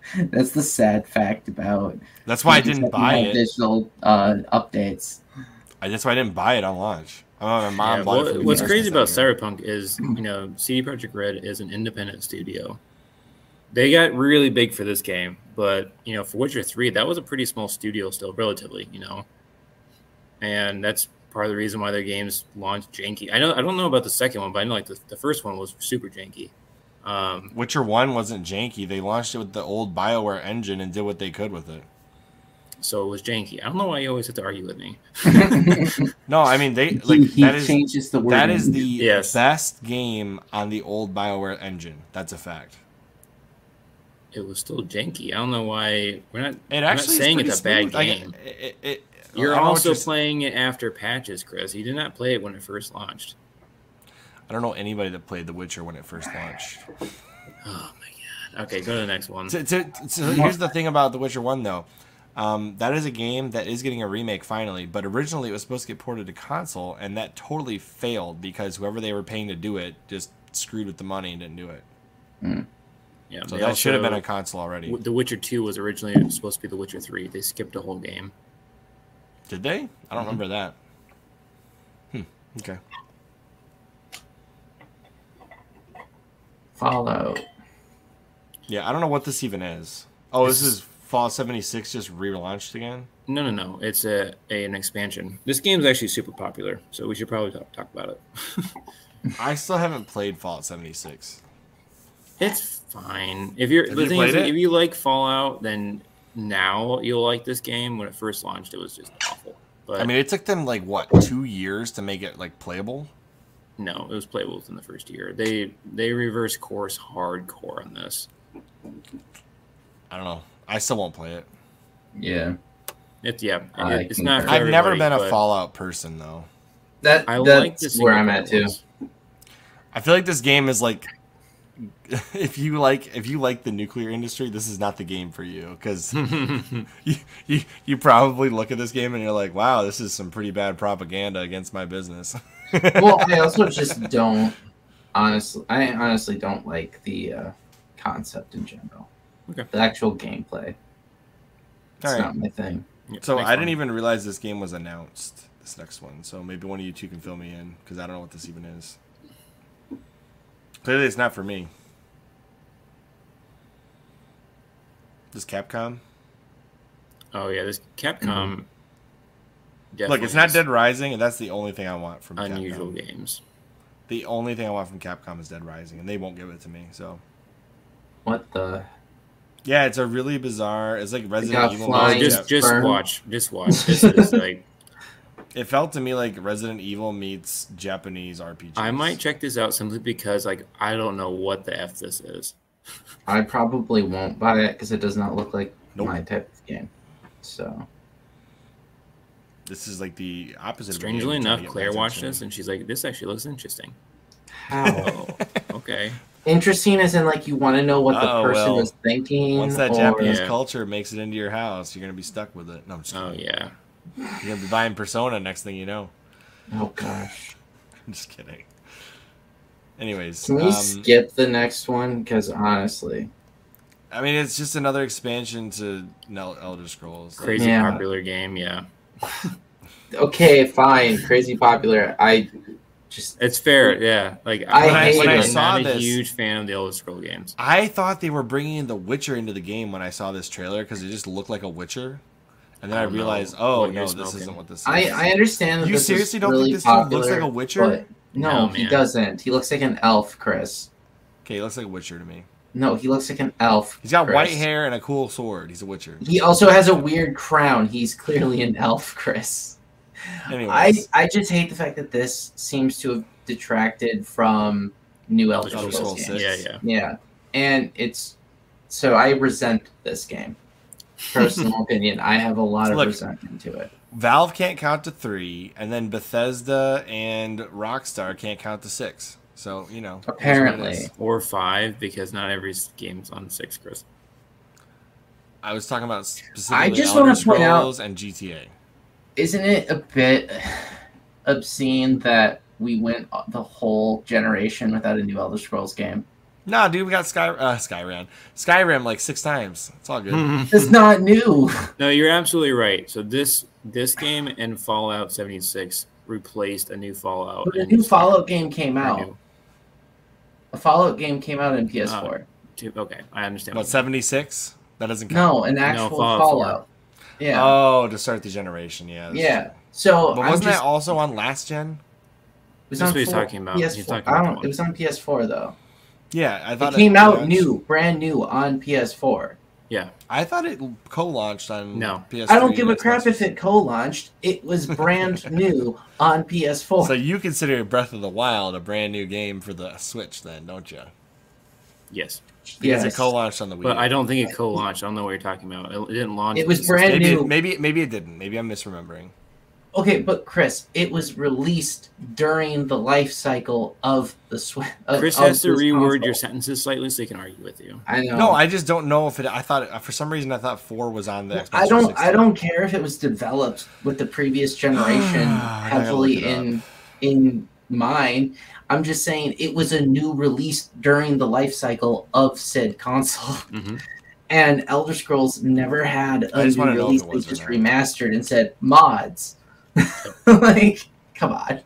That's the sad fact about. That's why I didn't buy it. Digital uh, updates. I, that's why I didn't buy it on launch. Oh, my mom Yeah, bought well, it for the what's Christmas crazy about that year. Cyberpunk is, you know, C D Projekt Red is an independent studio. They got really big for this game, but, you know, for Witcher three, that was a pretty small studio still, relatively, you know. And that's part of the reason why their games launched janky. I know I don't know about the second one, but I know like the, the first one was super janky. Um, Witcher one wasn't janky. They launched it with the old BioWare engine and did what they could with it. so it was janky. I don't know why you always have to argue with me. No, I mean they like he, he that is changes the word. that is the Yes. best game on the old BioWare engine. That's a fact. It was still janky. I don't know why we're not, It we're not actually is saying pretty it's a bad smooth. Like, game. it, it, it, You're I don't know what also you're s- playing it after patches, Chris. You did not play it when it first launched. I don't know anybody that played The Witcher when it first launched. Oh my god. Okay, go to the next one. So, so, so here's the thing about The Witcher one, though. Um, that is a game that is getting a remake finally, but originally it was supposed to get ported to console, and that totally failed because whoever they were paying to do it just screwed with the money and didn't do it. Yeah, So they that should have also- been a console already. The Witcher two was originally supposed to be The Witcher three. They skipped a whole game. Did they? I don't Mm-hmm. remember that. Hmm. Okay. Fallout. Yeah, I don't know what this even is. Oh, this is Fallout seventy-six just relaunched again? No, no, no. It's a, a an expansion. This game's actually super popular, so we should probably talk, talk about it. I still haven't played Fallout seventy-six. It's fine. If you're Have the you thing is, played it? if you like Fallout, then now you'll like this game. When it first launched, it was just awful. But I mean, it took them like what two years to make it like playable. no, it was playable within the first year. They they reverse course hardcore on this. I don't know. I still won't play it. Yeah. It's yeah, I it, it's not. For I've never everybody, been a but Fallout person though. That I that's like the where single I'm at player too. ones. I feel like this game is like, if you like if you like the nuclear industry, this is not the game for you because you, you you probably look at this game and you're like, wow, this is some pretty bad propaganda against my business. Well, I also just don't honestly. I honestly don't like the uh, concept in general. Okay. The actual gameplay. It's All right. not my thing. Yeah, So next I didn't one. even realize this game was announced. This next one, so maybe one of you two can fill me in because I don't know what this even is. Clearly, it's not for me. This Capcom. Oh yeah, this Capcom. Mm-hmm. Look, definitely it's not has Dead Rising, and that's the only thing I want from unusual Capcom. games. The only thing I want from Capcom is Dead Rising, and they won't give it to me. So What the? yeah, it's a really bizarre. It's like Resident got Evil. flying meets Just Jap- just burn. watch, just watch. This is like It felt to me like Resident Evil meets Japanese R P Gs. I might check this out simply because like I don't know what the f this is. I probably won't buy it because it does not look like Nope. my type of game. So This is like the opposite. Strangely of a game, trying enough, to get my Claire watched attention. this and she's like, "This actually looks interesting." how Oh, okay. interesting as in like you want to know what the Oh, person well, was thinking. Once that or... Japanese Yeah. culture makes it into your house, you're gonna be stuck with it. No, I'm just Oh kidding. yeah. You're gonna be buying Persona next thing you know. Oh gosh. I'm just kidding. Anyways, Can we um, skip the next one? Because honestly, I mean, it's just another expansion to El- Elder Scrolls. Like, Crazy Yeah. popular game. Yeah, okay, fine, crazy popular. I just it's fair. Yeah, like I I'm hate actually it. not Saw a this- huge fan of the Elder Scroll games. I thought they were bringing The Witcher into the game when I saw this trailer because it just looked like a Witcher, and then I, I don't know realized, oh what no, you're this smoking. isn't what this is. I, I understand that You this seriously is don't think really this dude looks popular, like a Witcher? but no, No, he man. doesn't. He looks like an elf, Chris. Okay, he looks like a Witcher to me. No, he looks like an elf. He's got Chris. white hair and a cool sword. He's a Witcher. He also has a weird crown. He's clearly an elf, Chris. I Anyways, I just hate the fact that this seems to have detracted from new Elder Elder Scrolls Scrolls games. six. Yeah, yeah. Yeah, and it's so I resent this game. Personal opinion, I have a lot of Look. resentment to it. Valve can't count to three, and then Bethesda and Rockstar can't count to six. So you know, it is what it Apparently. is. Or five because not every game's on six, Chris. I was talking about specifically just Elder wanna point out- Scrolls and G T A. Isn't it a bit obscene that we went the whole generation without a new Elder Scrolls game? Nah, dude, we got Sky uh, Skyrim. Skyrim like six times. It's all good. It's not new. No, you're absolutely right. So this this game and Fallout seventy-six replaced a new Fallout. But a and new it's Fallout game came brand out. new. A Fallout game came out in P S four. Two- Okay, I understand. What, seventy-six? That doesn't count. No, an actual Fallout Fallout. Yeah. Oh, to start the generation, yeah. that's yeah. true. So But I'm wasn't just, that also on last gen? it was That's on what he's four- talking about. P He's S four. talking I about don't. that It was on P S four though. Yeah, I thought It came out launched- new, brand new on P S four. Yeah. I thought it co-launched on No. P S three. I don't give a and crap Xbox. if it co-launched. It was brand new on P S four. So you consider Breath of the Wild a brand new game for the Switch, then, don't you? Yes. Because Yes. it co-launched on the Wii. But I don't think it co-launched. I don't know what you're talking about. It, it didn't launch. It was with- brand maybe, new. it, maybe maybe it didn't. Maybe I'm misremembering. Okay, but Chris, it was released during the life cycle of the Switch. Chris has to reword your sentences slightly so he can argue with you. I know. No, I just don't know if it. I thought for some reason I thought four was on the Xbox. I don't. three sixty. I don't care if it was developed with the previous generation I gotta heavily look it up. in in mind. I'm just saying it was a new release during the life cycle of said console. Mm-hmm. And Elder Scrolls never had a I just new wanna know if release. it They was or just not. remastered and said mods. Like, come on.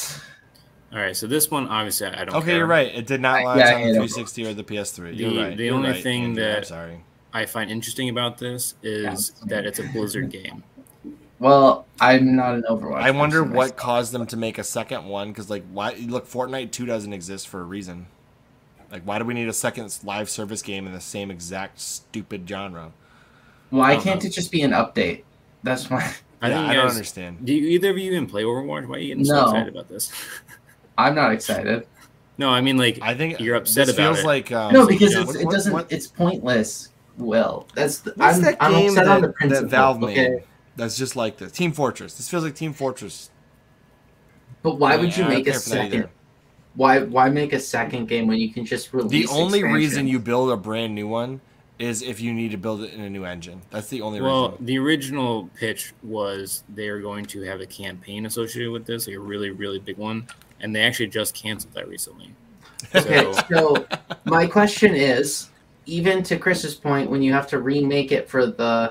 All right, so this one obviously I don't. Okay, care. you're right. It did not I- launch yeah, on I the know. three sixty or the P S three. You're The- right. the You're only right, thing Andrew, I'm that- sorry. I find interesting about this is Yeah. that it's a Blizzard game. Well, I'm not an Overwatch. I wonder person what myself. caused them to make a second one. Because like, why? Look, Fortnite two doesn't exist for a reason. Like, why do we need a second live service game in the same exact stupid genre? Why don't can't know. it just be an update? That's why. I Yeah, think I you don't guys- understand. Do you, either of you even play Overwatch? Why are you getting so No. excited about this? I'm not excited. No, I mean like I think you're upset this about feels it. like um, No, because yeah. it's, what- it what- doesn't. what- It's pointless. Will that's the, What's I'm, that I'm game upset that, on the that principle. Valve okay, made? That's just like the Team Fortress. This feels like Team Fortress. but why Yeah, would you I don't make a care for that second? either. Why why make a second game when you can just release? The only reason expansions? you build a brand new one is if you need to build it in a new engine. That's the only Well, reason. the original pitch was they are going to have a campaign associated with this, like a really, really big one, and they actually just canceled that recently. Okay, So so my question is, even to Chris's point, when you have to remake it for the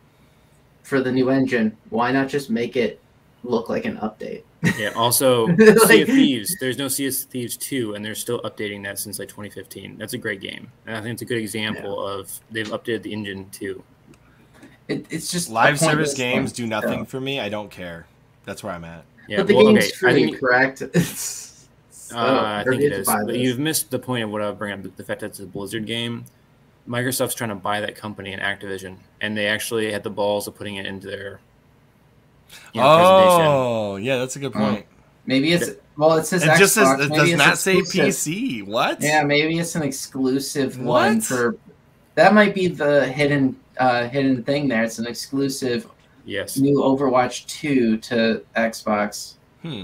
for the new engine, why not just make it look like an update? yeah. Also, Like- Sea of Thieves. There's no Sea of Thieves two, and they're still updating that since like twenty fifteen. That's a great game, and I think it's a good example of they've updated the engine too. It, it's just a Live service pointless games thing. do nothing Yeah. for me. I don't care. That's where I'm at. Yeah, But the well, game's okay. I free, think correct? It's, Uh, I or think it need to is. buy But this. you've missed the point of what I would bring up, the fact that it's a Blizzard game. Microsoft's trying to buy that company in Activision, and they actually had the balls of putting it into their you know, presentation. Oh, yeah, that's a good point. Maybe it's well. It says It just Xbox, says it maybe does it's not say exclusive. P C. What? Yeah, maybe it's an exclusive one What? for. That might be the hidden uh, hidden thing there. It's an exclusive Yes. new Overwatch two to Xbox. Hmm.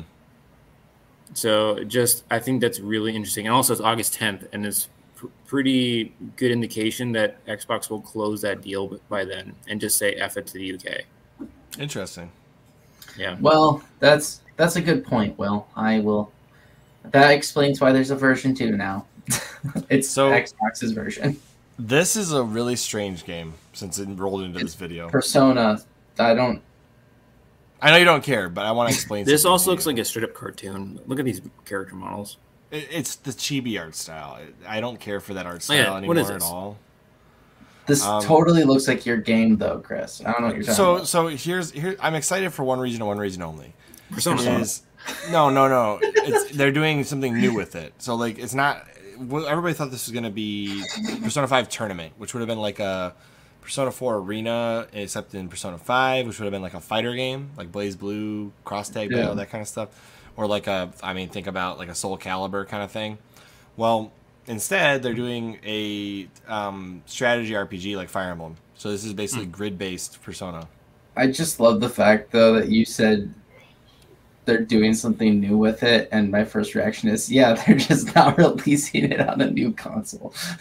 So just, I think that's really interesting. And also it's August tenth, and it's pr- pretty good indication that Xbox will close that deal by then and just say F it to the U K. Interesting. Yeah. Well, that's that's a good point. Will I will. That explains why there's a version two now. It's So- Xbox's version. This is a really strange game since it rolled into this It's video. Persona. I don't. I know you don't care, but I want to explain. This something also to looks you. like a straight up cartoon. Look at these character models. It- it's the chibi art style. I don't care for that art Oh, style yeah. anymore What is at this? all. This Um, totally looks like your game, though, Chris. I don't know what you're talking So about. so here's here. I'm excited for one reason and one reason only. Persona. Which is no no no. It's they're doing something new with it. So like it's not. Well, everybody thought this was gonna be Persona five Tournament, which would have been like a Persona four Arena, except in Persona five, which would have been like a fighter game, like Blaze Blue, Cross Tag Yeah. Battle, that kind of stuff, or like a. I mean, think about like a Soul Calibur kind of thing. Well, instead they're doing a um, strategy R P G like Fire Emblem. So this is basically grid-based Persona. I just love the fact, though, that you said they're doing something new with it, and my first reaction is, yeah, they're just not releasing it on a new console.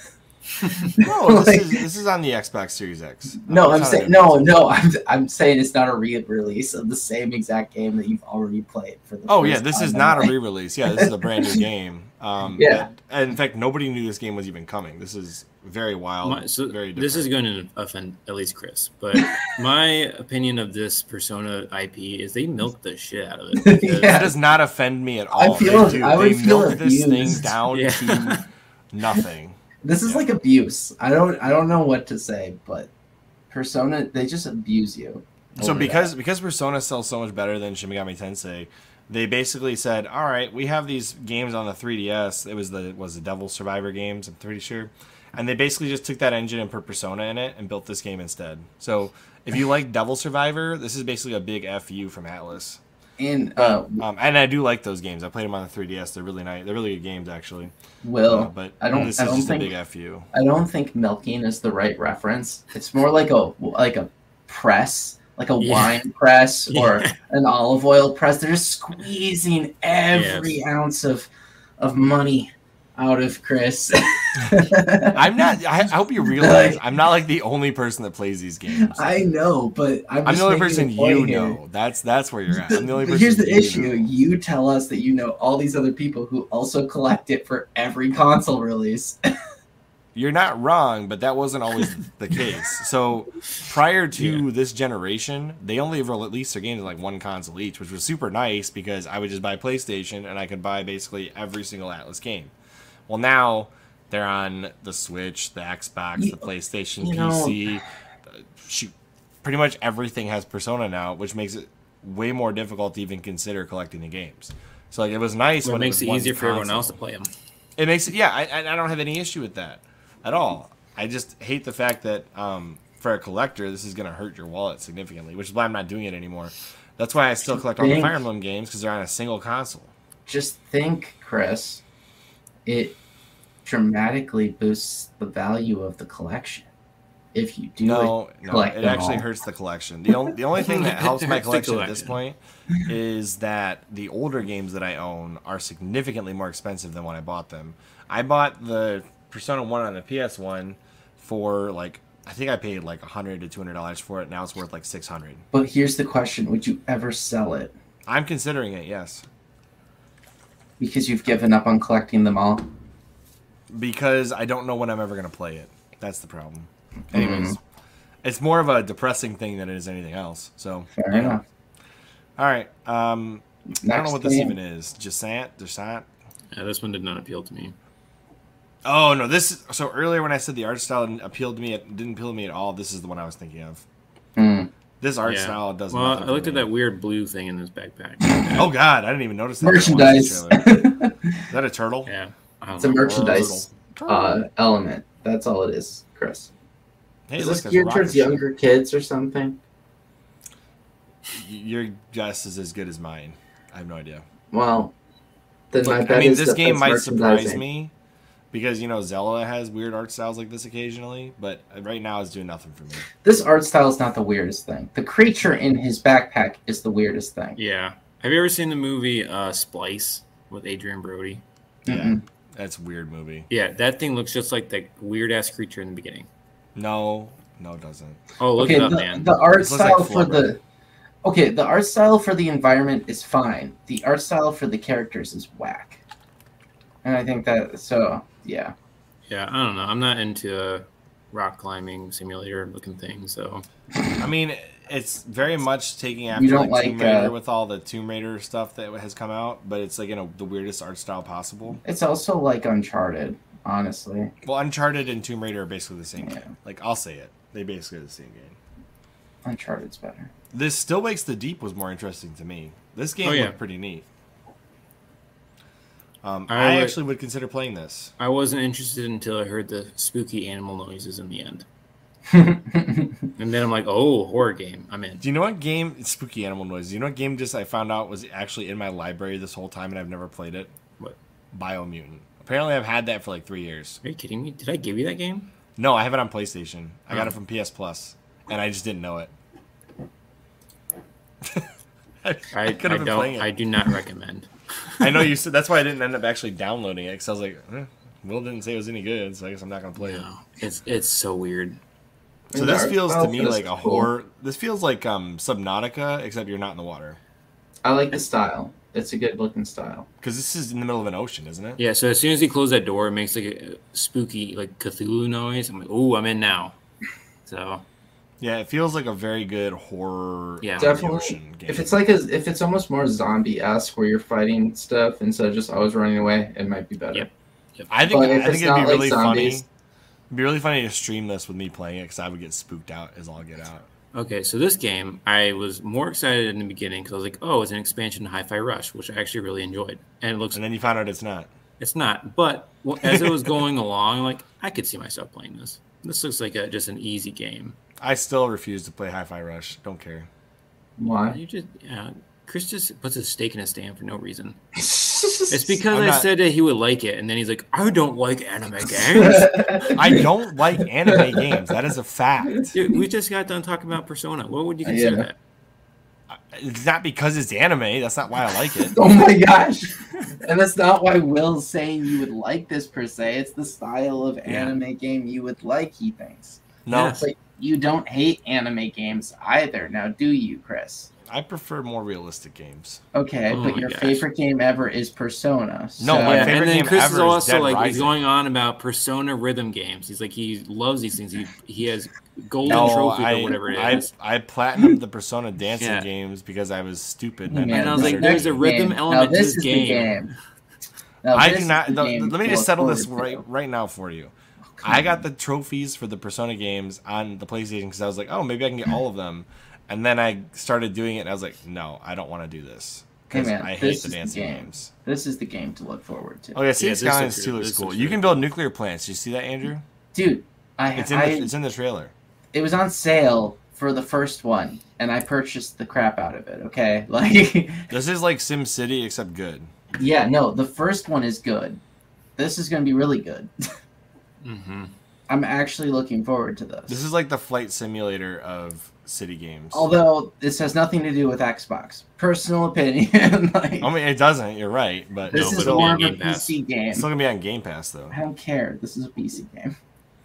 No, this Like- is this is on the Xbox Series X. No, Uh, I'm it's saying not a no, no. I'm I'm saying it's not a re-release of the same exact game that you've already played for the. Oh first yeah, this time is not a anyway. re-release. Yeah, this is a brand new game. Um, Yeah. that- in fact, nobody knew this game was even coming. This is very wild. My, so very different. this is going to offend at least Chris, but my opinion of this Persona I P is they milked the shit out of it. because- Yeah. That does not offend me at all. I feel- they do. I would they feel milk this thing abused. down Yeah. to nothing. This is Yeah. like abuse. I don't I don't know what to say, but Persona they just abuse you. So over because that. because Persona sells so much better than Shin Megami Tensei, they basically said, "All right, we have these games on the three D S. It was the was the Devil Survivor games, I'm pretty sure." And they basically just took that engine and put Persona in it and built this game instead. So if you like Devil Survivor, this is basically a big F U from Atlas. and uh, Um, and I do like those games. I played them on the three D S. They're really nice. They're really good games, actually. Will Uh, but I don't this I is don't just think a big F U. I don't think milking is the right reference. It's more like a like a press, like a Yeah. wine press or Yeah. an olive oil press. They're just squeezing every Yes. ounce of of money out of Chris. I'm not. I, I hope you realize I'm not like the only person that plays these games. I know, but I'm, I'm just the only making person a point you here. know. That's that's where you're at. I'm the only But person. here's the you issue: know. you tell us that you know all these other people who also collect it for every console release. You're not wrong, but that wasn't always the case. So prior to Yeah. this generation, they only released their games on like one console each, which was super nice because I would just buy PlayStation and I could buy basically every single Atlas game. Well, now they're on the Switch, the Xbox, You- the PlayStation, you P know- C. uh, Shoot, pretty much everything has Persona now, which makes it way more difficult to even consider collecting the games. So like it was nice Well, when it makes it, it was one easier for everyone console. else to play them. It makes it, yeah. I, I I don't have any issue with that at all. I just hate the fact that um, for a collector, this is going to hurt your wallet significantly, which is why I'm not doing it anymore. That's why I still collect all the Think- Fire Emblem games because they're on a single console. Just think, Chris, it dramatically boosts the value of the collection if you do No, it. no, collect it them actually all. hurts the collection. The only the only thing that helps my Hurts the collection at this collection. point is that the older games that I own are significantly more expensive than when I bought them. I bought the Persona one on the P S one for like I think I paid like a hundred to two hundred dollars for it. Now it's worth like six hundred. But here's the question: would you ever sell it? I'm considering it, yes, Because you've given up on collecting them all. because I don't know when I'm ever gonna play it. That's the problem. Anyways, Mhm. it's more of a depressing thing than it is anything else. So Fair yeah. enough. All right. Um, I don't Next know what this game. even is. Jasant, Jasant. Yeah, this one did not appeal to me. Oh no, this is so earlier when I said the art style didn't appeal to me, it didn't appeal to me at all. This is the one I was thinking of. Hmm. This art Yeah. style does. Well, nothing I for looked at me. that weird blue thing in his backpack. Oh god, I didn't even notice that. Merchandise. I watched this trailer. Is that a turtle? Yeah, I don't It's a know. merchandise Turtle. uh, element. That's all it is, Chris. Hey, is look, this there's a geared rocket towards ship. younger kids or something? Your guess is as good as mine. I have no idea. Well, then my Look, bet I mean, is this that game that's might surprise merchandising. me because you know Zelda has weird art styles like this occasionally, but right now it's doing nothing for me. This art style is not the weirdest thing. The creature in his backpack is the weirdest thing. Yeah. Have you ever seen the movie uh, Splice with Adrian Brody? Yeah, Mm-mm. that's a weird movie. Yeah, that thing looks just like the weird ass creature in the beginning. No, no, it doesn't. Oh, look Okay, it up, the, man. the art This looks like style for Flubber. the okay, the art style for the environment is fine. The art style for the characters is whack, and I think that so yeah. Yeah, I don't know. I'm not into a rock climbing simulator looking thing, so I mean, it's very much taking after You don't like, Tomb like, Raider uh, with all the Tomb Raider stuff that has come out, but it's like in a, the weirdest art style possible. It's also like Uncharted, honestly. Well, Uncharted and Tomb Raider are basically the same Yeah. game. Like I'll say it, they basically are the same game. Uncharted's better. This Still Wakes the Deep was more interesting to me. This game Oh, yeah. looked pretty neat. Um, I I, would- actually would consider playing this. I wasn't interested until I heard the spooky animal noises in the end. And then I'm like, oh, horror game. I'm in. Do you know what game? It's spooky animal noise. Do you know what game just I found out was actually in my library this whole time and I've never played it? What? Biomutant. Apparently, I've had that for like three years. Are you kidding me? Did I give you that game? No, I have it on PlayStation. I got Oh. it from P S Plus, and I just didn't know it. I, I, I, could have been don't. playing it. I do not recommend. I know you said that's why I didn't end up actually downloading it because I was like, eh, Will didn't say it was any good, so I guess I'm not gonna play No, it's it's so weird. it. So this Dark feels to Souls me is like a cool. horror. This feels like um Subnautica, except you're not in the water. I like the style. It's a good looking style. Because this is in the middle of an ocean, isn't it? Yeah, so as soon as he closed that door, it makes like a spooky, like Cthulhu noise. I'm like, oh, I'm in now. So Yeah, it feels like a very good horror. Yeah. on the Definitely. ocean game. If it's like a, if it's almost more zombie esque where you're fighting stuff instead of just always running away, it might be better. Yep. I think But if I think it's it'd be not like really funny. zombies- It'd be really funny to stream this with me playing it because I would get spooked out as all get out. okay, so this game, I was more excited in the beginning because I was like, oh, it's an expansion to Hi-Fi Rush, which I actually really enjoyed, and it looks And then you found out it's not. it's not. But well, as it was going along, like I could see myself playing this. This looks like a, just an easy game. I still refuse to play Hi-Fi Rush. Don't care. Why? You just, yeah, Chris just puts a stake in his stand for no reason. It's because I'm I not- said that he would like it, and then he's like, I don't like anime games. I don't like anime games. That is a fact. Dude, we just got done talking about Persona. What would you consider Yeah. that? It's not because it's anime. That's not why I like it. Oh my gosh! And that's not why Will's saying you would like this per se. It's the style of anime game you would like. He thinks. No, Yes. But you don't hate anime games either, now do you, Chris? I prefer more realistic games. Okay, Oh but my your gosh. favorite game ever is Persona. No, so- my Yeah, favorite and then game Chris is ever is also Dead like he's Rising. going on about Persona rhythm games. He's like he loves these things. He he has golden No, trophy I, or whatever it I, is. I platinumed the Persona dancing Yeah. games because I was stupid. Man, And I was this like, is there's the a rhythm game. element now, to this this is game. The game. Now, I this do is not. the the- game let me to just look settle this forward right to. right now for you. Come I on. got the trophies for the Persona games on the PlayStation because I was like, oh, maybe I can get all of them. And then I started doing it, and I was like, no, I don't want to do this Hey, because man, I hate this the is the dancing game. games. This is the game to look forward to. Oh yeah, City Yeah, this Skylines looks two really- looks this cool. looks You really can build nuclear plants. You see that, Andrew? Dude, I, It's in I the it's in the trailer. it was on sale for the first one, and I purchased the crap out of it. Okay, like This is like Sim City except good. yeah, no, the first one is good. This is going to be really good. Mm-hmm. I'm actually looking forward to this. This is like the flight simulator of city games. Although this has nothing to do with Xbox. Personal opinion. like, I mean, it doesn't. You're right, but this No, is but it'll be more on of a Game Pass. P C game. it's still gonna be on Game Pass though. I don't care. This is a P C game.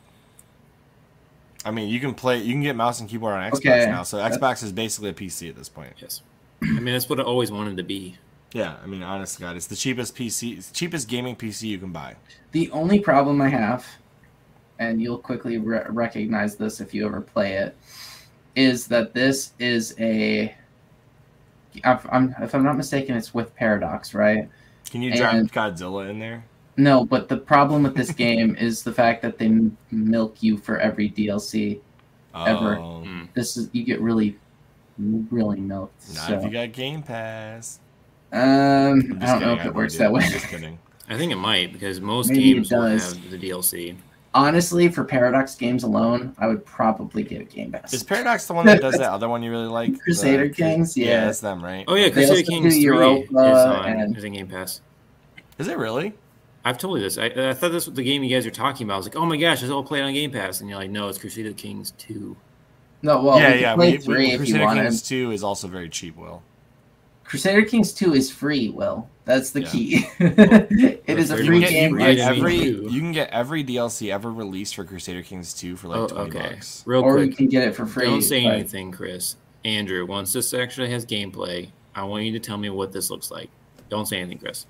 I mean, you can play. You can get mouse and keyboard on Xbox Okay, now, so Xbox is basically a P C at this point. Yes. I mean, that's what I always wanted to be. Yeah, I mean, honest to God, it's the cheapest P C, it's the cheapest gaming P C you can buy. The only problem I have, and you'll quickly re- recognize this if you ever play it, is that this is a. If I'm, if I'm not mistaken, it's with Paradox, right? Can you drop And- Godzilla in there? No, but the problem with this game is the fact that they m- milk you for every D L C. Ever. Oh, Mm. This is you get really, really milked. not so. if you got Game Pass. Um, I'm I just don't kidding, know if I it have works no that way. idea. I'm just kidding. I think it might because most Maybe it games will does. have the D L C. Honestly, for Paradox games alone, I would probably get a Game Pass. Is Paradox the one that does that other one you really like? Crusader The- Kings? Yeah, Yeah. that's them, right? Oh yeah, They Crusader also Kings do three Europa is on and- is in Game Pass. Is it really? I've told you this. I, I thought this was the game you guys were talking about. I was like, oh my gosh, it's all played on Game Pass, and you're like, no, it's Crusader Kings two. No, well, yeah, we can yeah. play We, three we, if you Crusader want. Kings two is also very cheap. Will Crusader Kings two is free. Will that's the Yeah. key. it is a You you free can, get, game. you, right can get in every two. you can get every D L C ever released for Crusader Kings two for like Oh, twenty okay. bucks. Real or you quick, can get it for free. don't say but- anything, Chris. Andrew, once this actually has gameplay, I want you to tell me what this looks like. Don't say anything, Chris.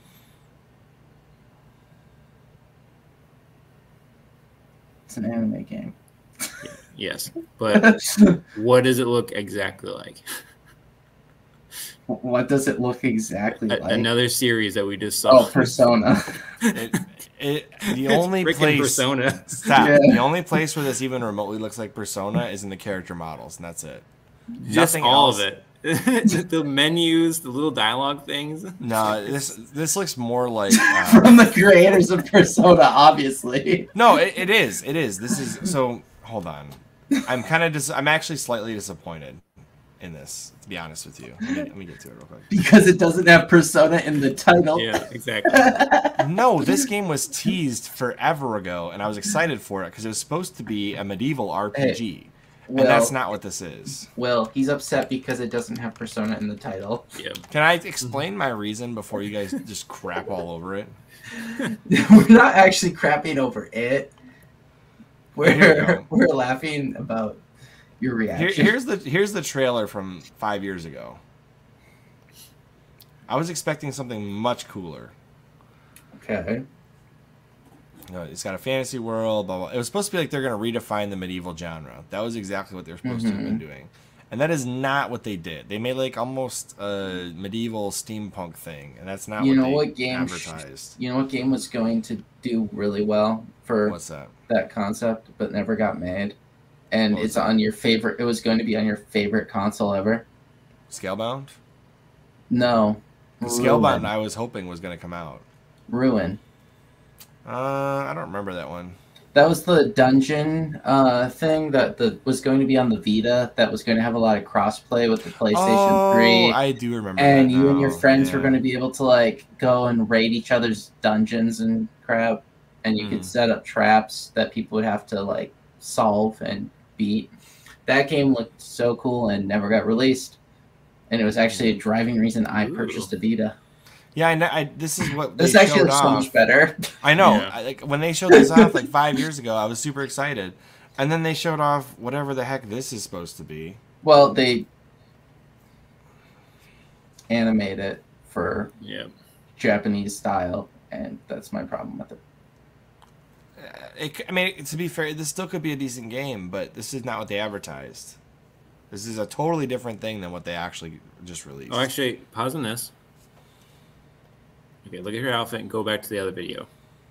It's an anime game. Yes, but what does it look exactly like? What does it look exactly A- like? Another series that we just saw. Oh, Persona. It, it, the It's only freaking place Persona. stop. Yeah. The only place where this even remotely looks like Persona is in the character models, and that's it. Just Nothing all else. of it. The menus, the little dialogue things. No, this this looks more like uh, From the creators of Persona, obviously. no. It, it is. It is. This is so. Hold on. I'm kind of. Dis- I'm actually slightly disappointed in this. To be honest with you, let me, let me get to it real quick. Because it doesn't have Persona in the title. Yeah, exactly. No, this game was teased forever ago, and I was excited for it because it was supposed to be a medieval R P G. Will, and that's not what this is. Will, he's upset because it doesn't have Persona in the title. Yeah. Can I explain my reason before you guys just crap all over it? We're not actually crapping over it. Here you We're go. we're laughing about your Here, reaction. here's the here's the trailer from five years ago. I was expecting something much cooler. Okay. You know, it's got a fantasy world. Blah, blah. It was supposed to be like they're going to redefine the medieval genre. That was exactly what they were supposed to have been doing, and that is not what they did. They made like almost a medieval steampunk thing, and that's not You what know they what game? sh- advertised. You know what game was going to do really well for What's that? that concept, but never got made, and What was it's that? on your favorite. It was going to be on your favorite console ever. Scalebound. No. The Scalebound, Ruin. I was hoping was going to come out. Ruin. Uh, I don't remember that one. That was the dungeon uh, thing that the was going to be on the Vita. That was going to have a lot of crossplay with the PlayStation Oh, three. I do remember. And that you and your now. friends were Yeah. going to be able to like go and raid each other's dungeons and crap, and you Mhm. could set up traps that people would have to like solve and beat. That game looked so cool and never got released, and it was actually a driving reason I Ooh. purchased a Vita. Yeah, I, know, I this is what they This actually showed looks so off. much better. I know. Yeah. I, like when they showed this off like five years ago, I was super excited, and then they showed off whatever the heck this is supposed to be. Well, they animate it for Yeah. Japanese style, and that's my problem with it. Uh, It, c- I mean, to be fair, this still could be a decent game, but this is not what they advertised. This is a totally different thing than what they actually just released. Oh, actually, pause on this. Okay, look at her outfit and go back to the other video.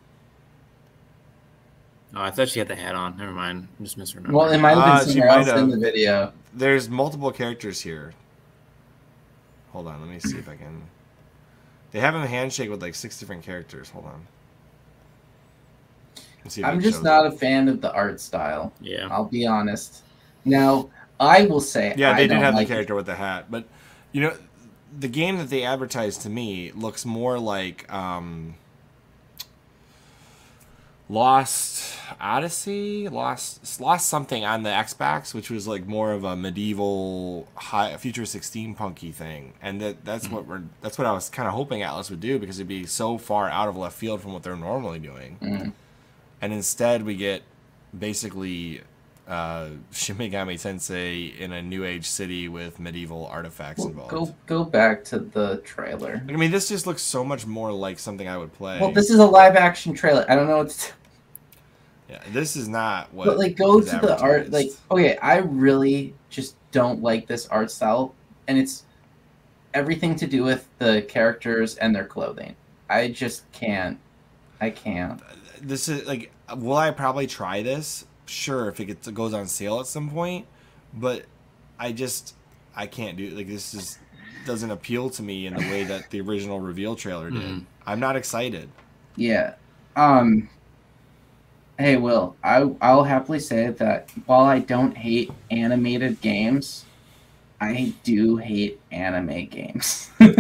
Oh, I thought she had the hat on. Never mind. I'm just misremembering. Well, it might have Ah, been she somewhere might else in have. the video. There's multiple characters here. Hold on, let me see if I can. They have a handshake with like six different characters. Hold on. Let's see if I'm it just shows not up. a fan of the art style. Yeah. I'll be honest. Now, I will say, Yeah, I they did don't have like the character with the hat, but you know, the game that they advertised to me looks more like um, Lost Odyssey, Lost Lost something on the Xbox, which was like more of a medieval, high, futuristic steampunky thing, and that that's what we're that's what I was kind of hoping Atlas would do because it'd be so far out of left field from what they're normally doing, Mm. and instead we get basically uh, Shin Megami Tensei in a new age city with medieval artifacts Well, involved. go go back to the trailer. I mean, this just looks so much more like something I would play. Well, this is a live action trailer. I don't know what to yeah, this is not what. But like, go is to the art. advertised. Like, okay, I really just don't like this art style, and it's everything to do with the characters and their clothing. I just can't. I can't. this is like, will I probably try this? Sure, if it gets, goes on sale at some point, but I just I can't do like this is doesn't appeal to me in the way that the original reveal trailer did. Mhm. I'm not excited. Yeah. Um. Hey, Will. I I'll happily say that while I don't hate animated games, I do hate anime games. like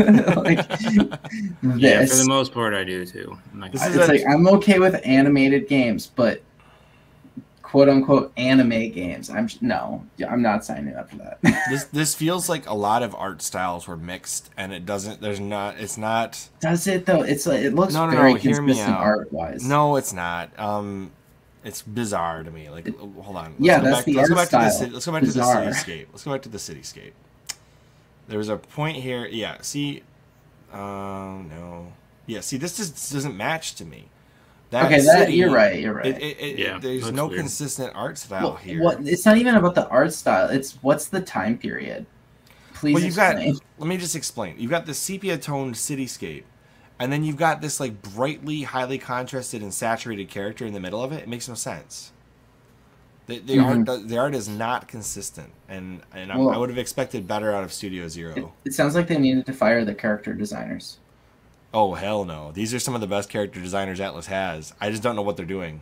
Yeah, for this. the most part, I do too. I'm not This gonna- is It's a- like I'm okay with animated games, but quote unquote anime games, I'm j- no, I'm not signing up for that. This this feels like a lot of art styles were mixed, and it doesn't. There's not. It's not. Does it though? It's like it looks No, no, very no, hear me consistent out. art wise. No, it's not. Um, it's bizarre to me. Like, hold on. Let's Yeah, go that's back, the let's go art back to the style. city. Let's go back to Bizarre. the cityscape. Let's go back to the cityscape. There was a point here. Yeah. See. Um. No. Yeah. See, this just doesn't match to me. That Okay, that city, you're right. You're right. It, it, it, Yeah, there's looks no weird. consistent art style Well, here. what? It's not even about the art style. It's what's the time period. Please Well, you've got. explain. Let me just explain. You've got the sepia toned cityscape, and then you've got this like brightly, highly contrasted and saturated character in the middle of it. It makes no sense. The, the Mhm. art, does- the art is not consistent, and and I, Well- I would have expected better out of Studio It, Zero. it sounds like they needed to fire the character designers. Oh hell no! These are some of the best character designers Atlas has. I just don't know what they're doing.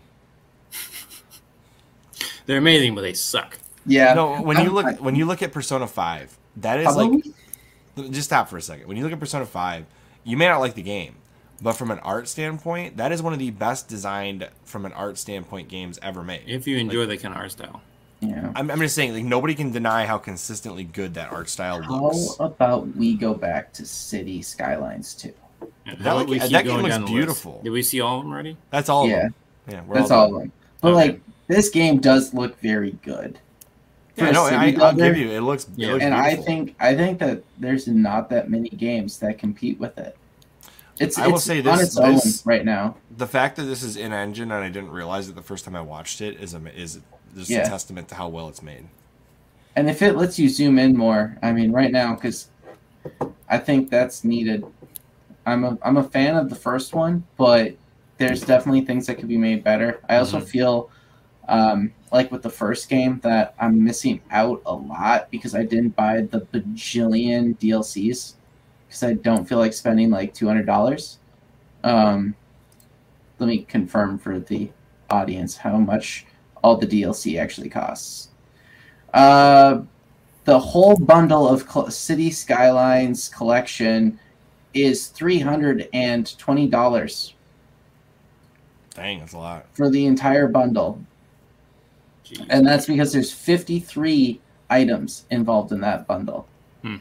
They're amazing, but they suck. Yeah. No, when you I'm- look I- when you look at Persona Five, that is How like. about we- Just stop for a second. When you look at Persona five, you may not like the game, but from an art standpoint, that is one of the best designed from an art standpoint games ever made. If you enjoy that kind of art style. Yeah. I'm, I'm just saying, like nobody can deny how consistently good that art style How looks. about we go back to City Skylines too? Yeah, That, how about like- we that keep game going looks down the beautiful. list? Did we see all of them already? That's all Yeah. of them. Yeah, we're That's all, all done. of them. But Okay. like this game does look very good. For Yeah, a no, city I, I'll builder, give you. It looks. Yeah. It looks and I beautiful. think I think that there's not that many games that compete with it. It's I will it's say on this- its own this- right now. the fact that this is in engine and I didn't realize it the first time I watched it is a, is just Yeah. a testament to how well it's made. And if it lets you zoom in more, I mean, right now, because I think that's needed. I'm a I'm a fan of the first one, but there's definitely things that could be made better. I also Mhm. feel um, like with the first game that I'm missing out a lot because I didn't buy the bajillion D L Cs because I don't feel like spending like two hundred dollars. Um, let me confirm for the audience how much all the D L C actually costs. Uh, the whole bundle of Cl- City Skylines collection is three hundred and twenty dollars Dang, that's a lot. for the entire bundle, Jeez. and that's because there's fifty-three items involved in that bundle. Hmm.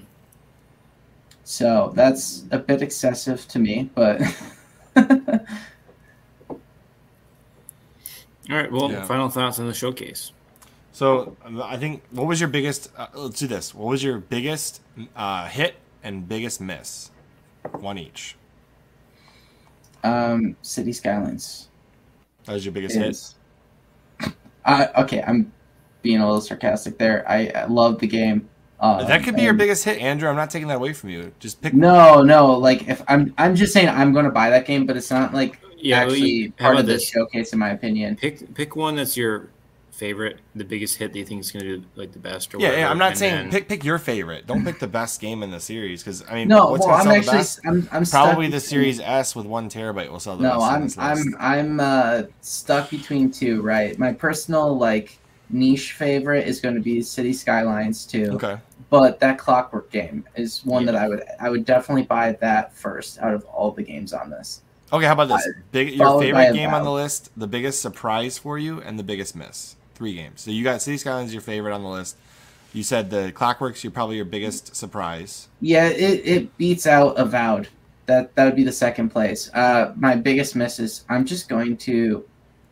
So that's a bit excessive to me, but All right. Well, Yeah. final thoughts on the showcase. So I think what was your biggest? Uh, let's do this. What was your biggest uh, hit and biggest miss? One each. um, City Skylines That was your biggest hit. is. Uh, okay, I'm being a little sarcastic there. I, I love the game. Um, That could be your and- biggest hit, Andrew. I'm not taking that away from you. Just pick. No, no. Like if I'm, I'm just saying I'm going to buy that game, but it's not like Yeah. well, actually you- how part about of the this? showcase, in my opinion. Pick pick one that's your favorite, the biggest hit that you think is going to do like the best. Or Yeah, whatever, yeah. I'm not and saying then- pick pick your favorite. Don't pick the best game in the series because I mean, No, what's well, gonna I'm sell the actually, best? I'm, I'm stuck Probably the between- Series S with one terabyte will sell the No, best. on I'm, this list. I'm, I'm uh, stuck between two. Right, my personal like niche favorite is going to be City Skylines two. Okay. But that Clockwork game is one Yeah. that I would, I would definitely buy that first out of all the games on this. Okay. How about this? Big your followed by favorite a game on the Valve. list, the biggest surprise for you, and the biggest miss. Three games. So you got City Skylines your favorite on the list. You said the Clockworks you're probably your biggest surprise. Yeah, it, it beats out Avowed. That that would be the second place. Uh, my biggest miss is I'm just going to.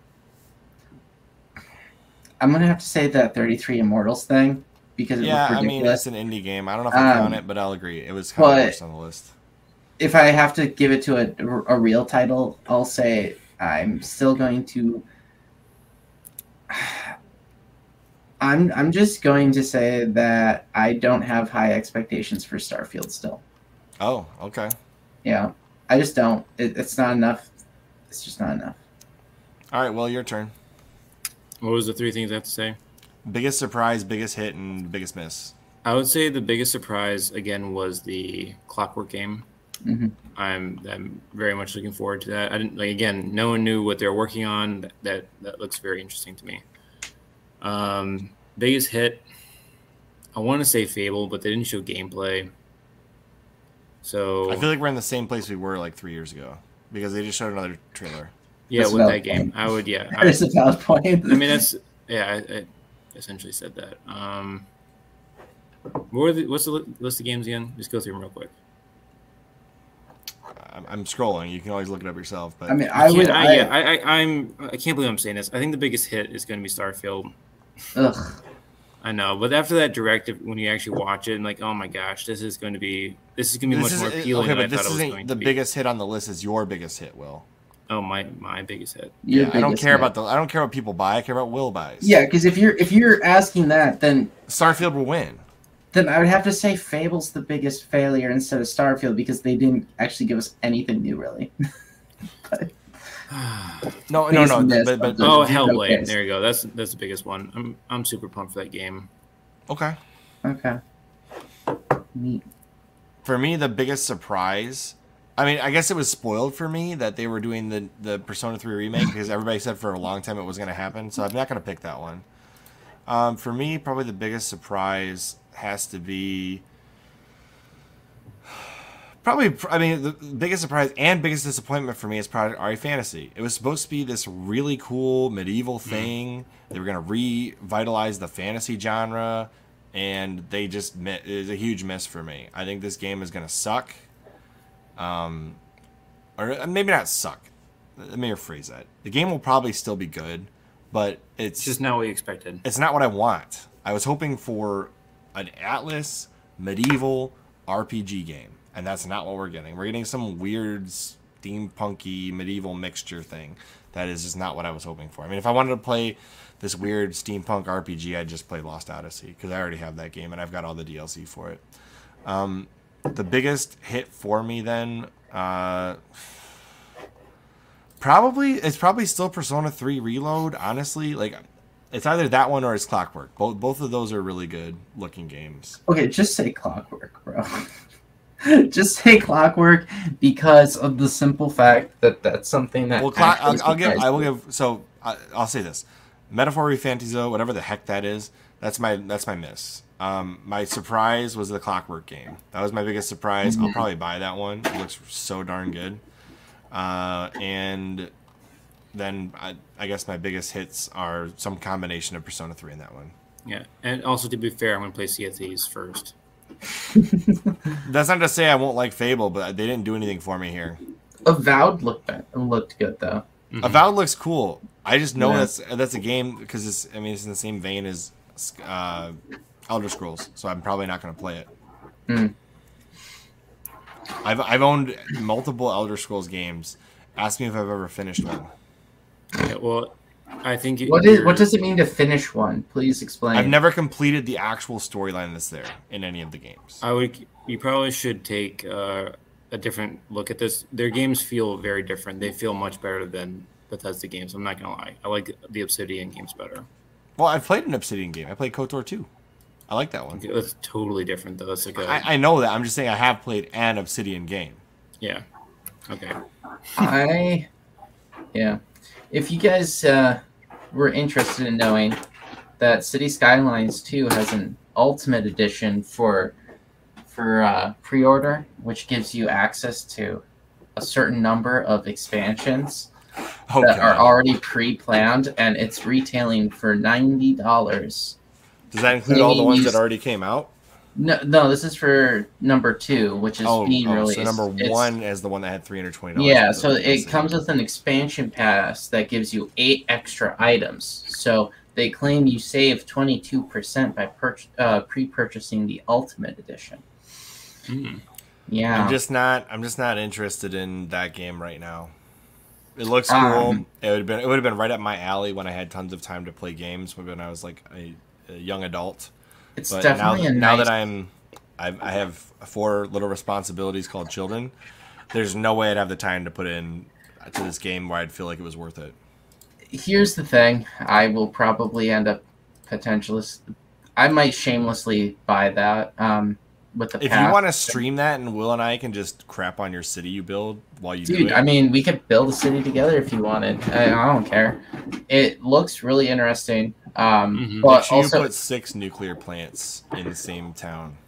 I'm gonna have to say that thirty-three Immortals thing because it Yeah, looked I mean ridiculous. it's an indie game. I don't know if I Um, count it, but I'll agree. It was kind of but- worst on the list. If I have to give it to a, a real title, I'll say I'm still going to. I'm I'm just going to say that I don't have high expectations for Starfield still. Oh, okay. Yeah, I just don't. It, it's not enough. It's just not enough. All right. Well, your turn. What was the three things I have to say? Biggest surprise, biggest hit, and biggest miss. I would say the biggest surprise again was the Clockwork game. Mhm. I'm I'm very much looking forward to that. I didn't like again. No one knew what they're working on. That that, that looks very interesting to me. Um, biggest hit. I want to say Fable, but they didn't show gameplay. So I feel like we're in the same place we were like three years ago because they just showed another trailer. yeah, That's with about that game, I would yeah. I, That is a valid point. I mean that's yeah. I, I essentially said that. Um, what were the, what's the li- list of games again? Just go through them real quick. I'm, I'm scrolling. You can always look it up yourself. But I mean, I would. Can't- I, I, yeah, I, I, I'm. I can't believe I'm saying this. I think the biggest hit is going to be Starfield. ugh. I know, but after that directive, when you actually watch it, and like, oh my gosh, this is going to be this is going to be this much more is appealing okay, than I but this thought it was going isn't to the be. biggest hit on the list. Is your biggest hit, Will? Oh my, my biggest hit. Your Yeah, I don't biggest care hit. about the. I don't care what people buy. I care about Will buys. Yeah, because if you're if you're asking that, then Starfield will win. then I would have to say Fable's the biggest failure instead of Starfield because they didn't actually give us anything new, really. No, no, Biggest no. miss But, but, of the- Oh, Okay. Hellblade! There you go. That's that's the biggest one. I'm I'm super pumped for that game. okay. Okay. Neat. For me, the biggest surprise. I mean, I guess it was spoiled for me that they were doing the the Persona three remake because everybody said for a long time it was going to happen. So I'm not going to pick that one. Um, for me, probably the biggest surprise has to be Probably, I mean, the biggest surprise and biggest disappointment for me is Project Ari Fantasy. It was supposed to be this really cool medieval thing. Mm. They were going to revitalize the fantasy genre, and they just it is a huge miss for me. I think this game is going to suck, um, or maybe not suck. Let me rephrase that. The game will probably still be good, but it's, it's just not what you expected. It's not what I want. I was hoping for an Atlas medieval R P G game. And that's not what we're getting. We're getting some weird steampunky medieval mixture thing. That is just not what I was hoping for. I mean, if I wanted to play this weird steampunk R P G, I'd just play Lost Odyssey because I already have that game and I've got all the D L C for it. Um, the biggest hit for me then, uh, probably it's probably still Persona three Reload. Honestly, like it's either that one or it's Clockwork. Both both of those are really good looking games. Okay, just say Clockwork, bro. Just say Clockwork because of the simple fact that that's something that. Well, clock, I'll, I'll give. I will give. So I, I'll say this: Metaphor Refantasy, whatever the heck that is. That's my. That's my miss. Um, my surprise was the Clockwork game. That was my biggest surprise. Mm-hmm. I'll probably buy that one. It looks so darn good. Uh, and then I, I guess my biggest hits are some combination of Persona three and that one. Yeah, and also to be fair, I'm going to play Sea of Thieves first. That's not to say I won't like Fable, but they didn't do anything for me here. Avowed looked looked good though. Mm-hmm. Avowed looks cool. I just know yeah. that's that's a game because it's. I mean, it's in the same vein as uh, Elder Scrolls, so I'm probably not going to play it. Mm. I've I've owned multiple Elder Scrolls games. Ask me if I've ever finished one. Yeah, well, I think what is what does it mean to finish one? Please explain. I've never completed the actual storyline that's there in any of the games. I would. You probably should take uh, a different look at this. Their games feel very different. They feel much better than Bethesda games. I'm not gonna lie. I like the Obsidian games better. Well, I've played an Obsidian game. I played KOTOR two. I like that one. That's totally different though. It's like a, I, I know that. I'm just saying I have played an Obsidian game. Yeah. Okay. I. Yeah. If you guys uh, were interested in knowing that City Skylines two has an Ultimate Edition for for uh, pre-order, which gives you access to a certain number of expansions oh, that God. are already pre-planned, and it's retailing for ninety dollars. Does that include all the ones that already came out? No, no. This is for number two, which is oh, being oh, released. So number it's, one is the one that had three hundred twenty dollars. Yeah, so it comes with an expansion pass that gives you eight extra items. So they claim you save twenty-two percent by per- uh, pre-purchasing the Ultimate Edition. Mm. Yeah, I'm just not. I'm just not interested in that game right now. It looks cool. Um, it would have been. It would have been right up my alley when I had tons of time to play games when I was like a, a young adult. It's but definitely now, a now nice... that I'm, I, I have four little responsibilities called children. There's no way I'd have the time to put in to this game where I'd feel like it was worth it. Here's the thing: I will probably end up potentially. I might shamelessly buy that um, with the. If pack. you want to stream that, and Will and I can just crap on your city you build while you Dude, do it. I mean, we could build a city together if you wanted. I, I don't care. It looks really interesting. Um, mm-hmm. But Make sure also, you put six nuclear plants in the same town.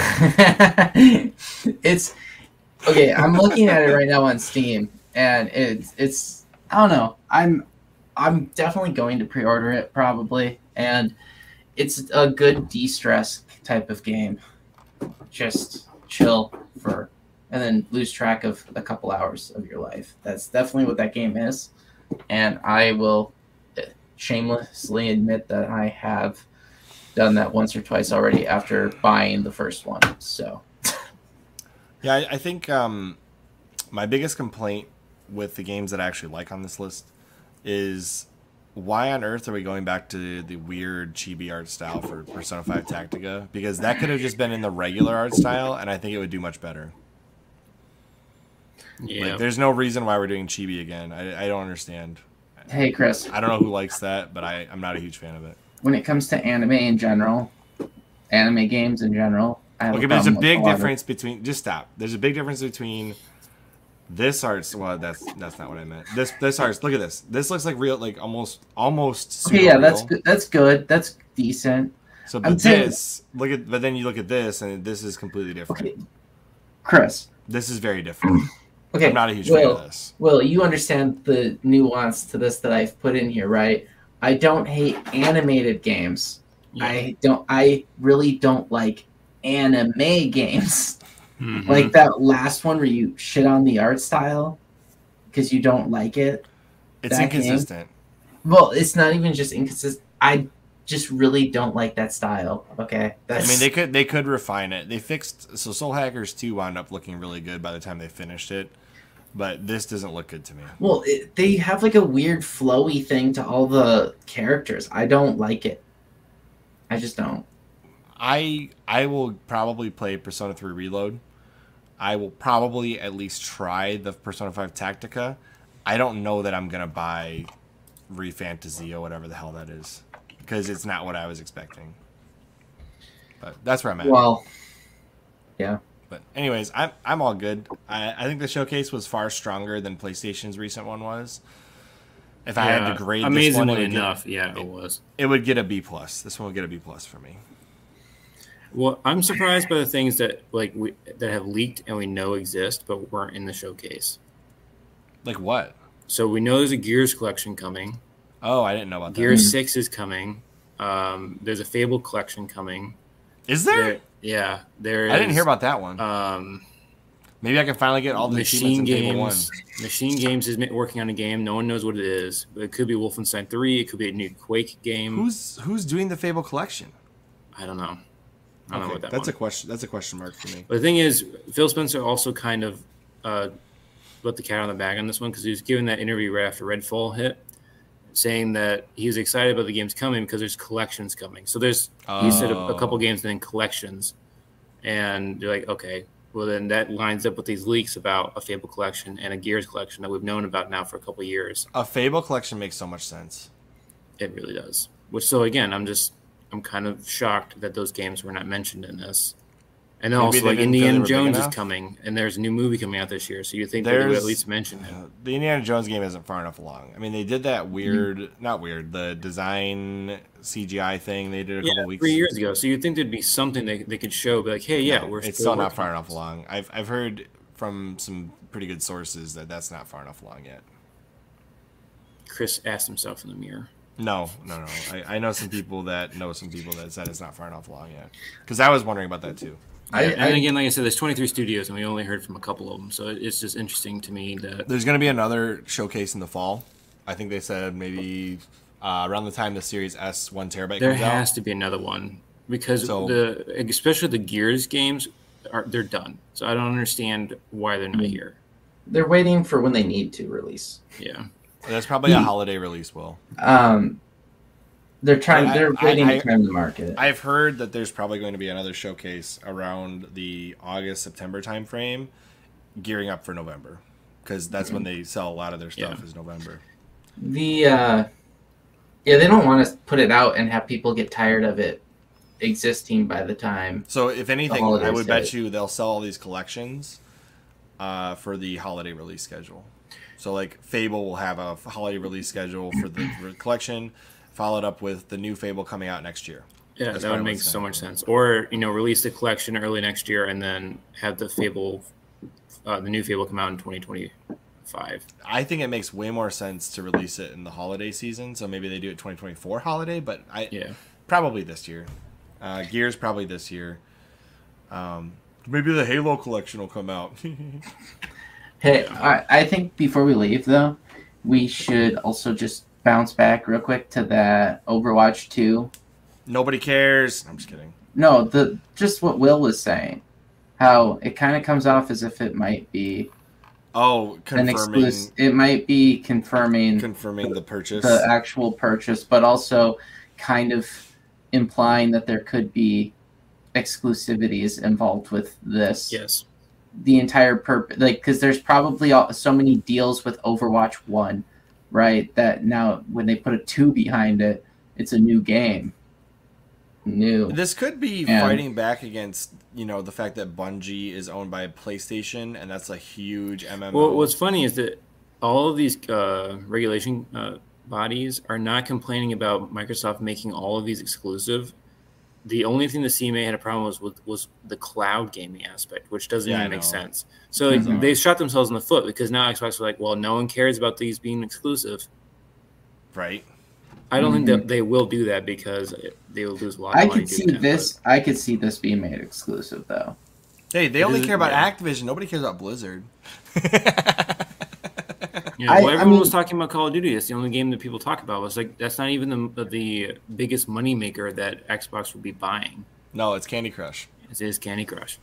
It's okay. I'm looking at it right now on Steam, and it's it's. I don't know. I'm I'm definitely going to pre-order it probably, and it's a good de-stress type of game. Just chill for, and then lose track of a couple hours of your life. That's definitely what that game is, and I will shamelessly admit that I have done that once or twice already after buying the first one. So, yeah, I, I think um, my biggest complaint with the games that I actually like on this list is why on earth are we going back to the weird chibi art style for Persona five Tactica? Because that could have just been in the regular art style, and I think it would do much better. Yeah, like, there's no reason why we're doing chibi again. I, I don't understand. Hey, Chris. I don't know who likes that, but I, I'm not a huge fan of it. When it comes to anime in general, anime games in general, I have okay, a but there's a problem with big a lot of- difference between. Just stop. There's a big difference between this art's. Well, that's that's not what I meant. This this art's. Look at this. This looks like real, like almost almost. Okay, yeah, real. that's good. That's good. That's decent. So, but I'm saying- this look at, but then you look at this, and this is completely different. Okay, Chris, This is very different. Okay, I'm not a huge Will, fan of this. Will, you understand the nuance to this that I've put in here, right? I don't hate animated games. Yeah. I don't. I really don't like anime games. Mhm. Like that last one where you shit on the art style because you don't like it. It's that game- inconsistent. Well, it's not even just inconsistent. I just really don't like that style. Okay, that's. I mean, they could they could refine it. They fixed so Soul Hackers two wound up looking really good by the time they finished it, but this doesn't look good to me. Well, it, they have like a weird flowy thing to all the characters. I don't like it. I just don't. I I will probably play Persona three Reload. I will probably at least try the Persona five Tactica. I don't know that I'm gonna buy ReFantasy or whatever the hell that is, because it's not what I was expecting. But that's where I'm at. Well, yeah. But anyways, I'm I'm all good. I, I think the showcase was far stronger than PlayStation's recent one was. If I had Yeah, to grade this one, amazingly it would, enough, get, yeah, it was. it would get a B plus. This one would get a B plus for me. Well, I'm surprised by the things that like we that have leaked and we know exist, but weren't in the showcase. Like what? So we know there's a Gears collection coming. Oh, I didn't know about that. Gears Six is coming. Um, there's a Fable collection coming. Is there? There- yeah, there. I didn't is, hear about that one. Um, Maybe I can finally get all the Machine achievements in Fable one. Games. Machine Games is ma- working on a game. No one knows what it is. But it could be Wolfenstein three. It could be a new Quake game. Who's who's doing the Fable collection? I don't know. I don't know Okay, what that that's one. a question. That's a question mark for me. But the thing is, Phil Spencer also kind of uh, let the cat out of the bag on this one because he was giving that interview right after Redfall hit, saying that he was excited about the games coming because there's collections coming. So there's he said a, a couple Oh. games and then collections, and you're like, okay, well then that lines up with these leaks about a Fable collection and a Gears collection that we've known about now for a couple years. A Fable collection makes so much sense. It really does. Which so again, I'm just I'm kind of shocked that those games were not mentioned in this. And then Maybe also, they like didn't feel they Indiana were big Jones is enough? coming, and there's a new movie coming out this year, so you think they would There's at least mention it. uh, the Indiana Jones game isn't far enough along. I mean, they did that weird, not weird, the design C G I thing they did a Yeah, couple weeks three years ago. So you'd think there'd be something they, they could show, be like, hey, yeah, No, we're it's still still not working far on enough this. along. I've I've heard from some pretty good sources that that's not far enough along yet. Chris asked himself in the mirror. No, no, no. I, I know some people that know some people that said it's not far enough along yet. Because I was wondering about that too. I- Yeah, and I- again, like I said, there's twenty-three studios, and we only heard from a couple of them. So it's just interesting to me that There's going to be another showcase in the fall. I think they said maybe uh, around the time the Series S one terabyte there comes has out. to be another one because So- the especially the Gears games are they're done. So I don't understand why they're not here. They're waiting for when they need to release. Yeah. That's probably a Hmm. holiday release, Will. Um, they're trying. I- They're I- waiting I- to time the market. I've heard that there's probably going to be another showcase around the August September timeframe, gearing up for November, because that's when they sell a lot of their stuff Yeah. is November. the uh, yeah, they don't want to put it out and have people get tired of it existing by the time. So if anything, holidays I would bet hit. you they'll sell all these collections uh, for the holiday release schedule. So like Fable will have a holiday release schedule for the for the collection, followed up with the new Fable coming out next year. Yeah, That's that probably would make what's so gonna much happen. sense. Or, you know, release the collection early next year and then have the Fable, uh, the new Fable come out in twenty twenty-five. I think it makes way more sense to release it in the holiday season. So maybe they do it twenty twenty-four holiday, but I Yeah. probably this year. Uh, Gears probably this year. Um, maybe the Halo collection will come out. Hey, I, I think before we leave though, we should also just bounce back real quick to that Overwatch two. Nobody cares. I'm just kidding. No, the just what Will was saying, how it kind of comes off as if it might be Oh, an confirming exclusive. It might be confirming confirming the purchase. the actual purchase, but also kind of implying that there could be exclusivities involved with this. Yes. The entire purpose, like, because there's probably all, so many deals with Overwatch one, right? That now when they put a two behind it, it's a new game. New. This could be And- fighting back against, you know, the fact that Bungie is owned by PlayStation, and that's a huge M M O. Well, what's funny is that all of these uh, regulation uh, bodies are not complaining about Microsoft making all of these exclusive. the only thing the C M A had a problem was with was the cloud gaming aspect, which doesn't Yeah, I even make know. sense. So Mhm. they shot themselves in the foot because now Xbox are like, well, no one cares about these being exclusive. Right. I don't think Mhm. that they will do that because they will lose a lot of I money could doing see that, this. I could see this being made exclusive though. Hey, they It only is- care about yeah. Activision. Nobody cares about Blizzard. But, you know, I- well, I everyone was mean- talking about Call of Duty. It's the only game that people talk about. It's like that's not even the the biggest moneymaker that Xbox would be buying. No, it's Candy Crush, It is Candy Crush.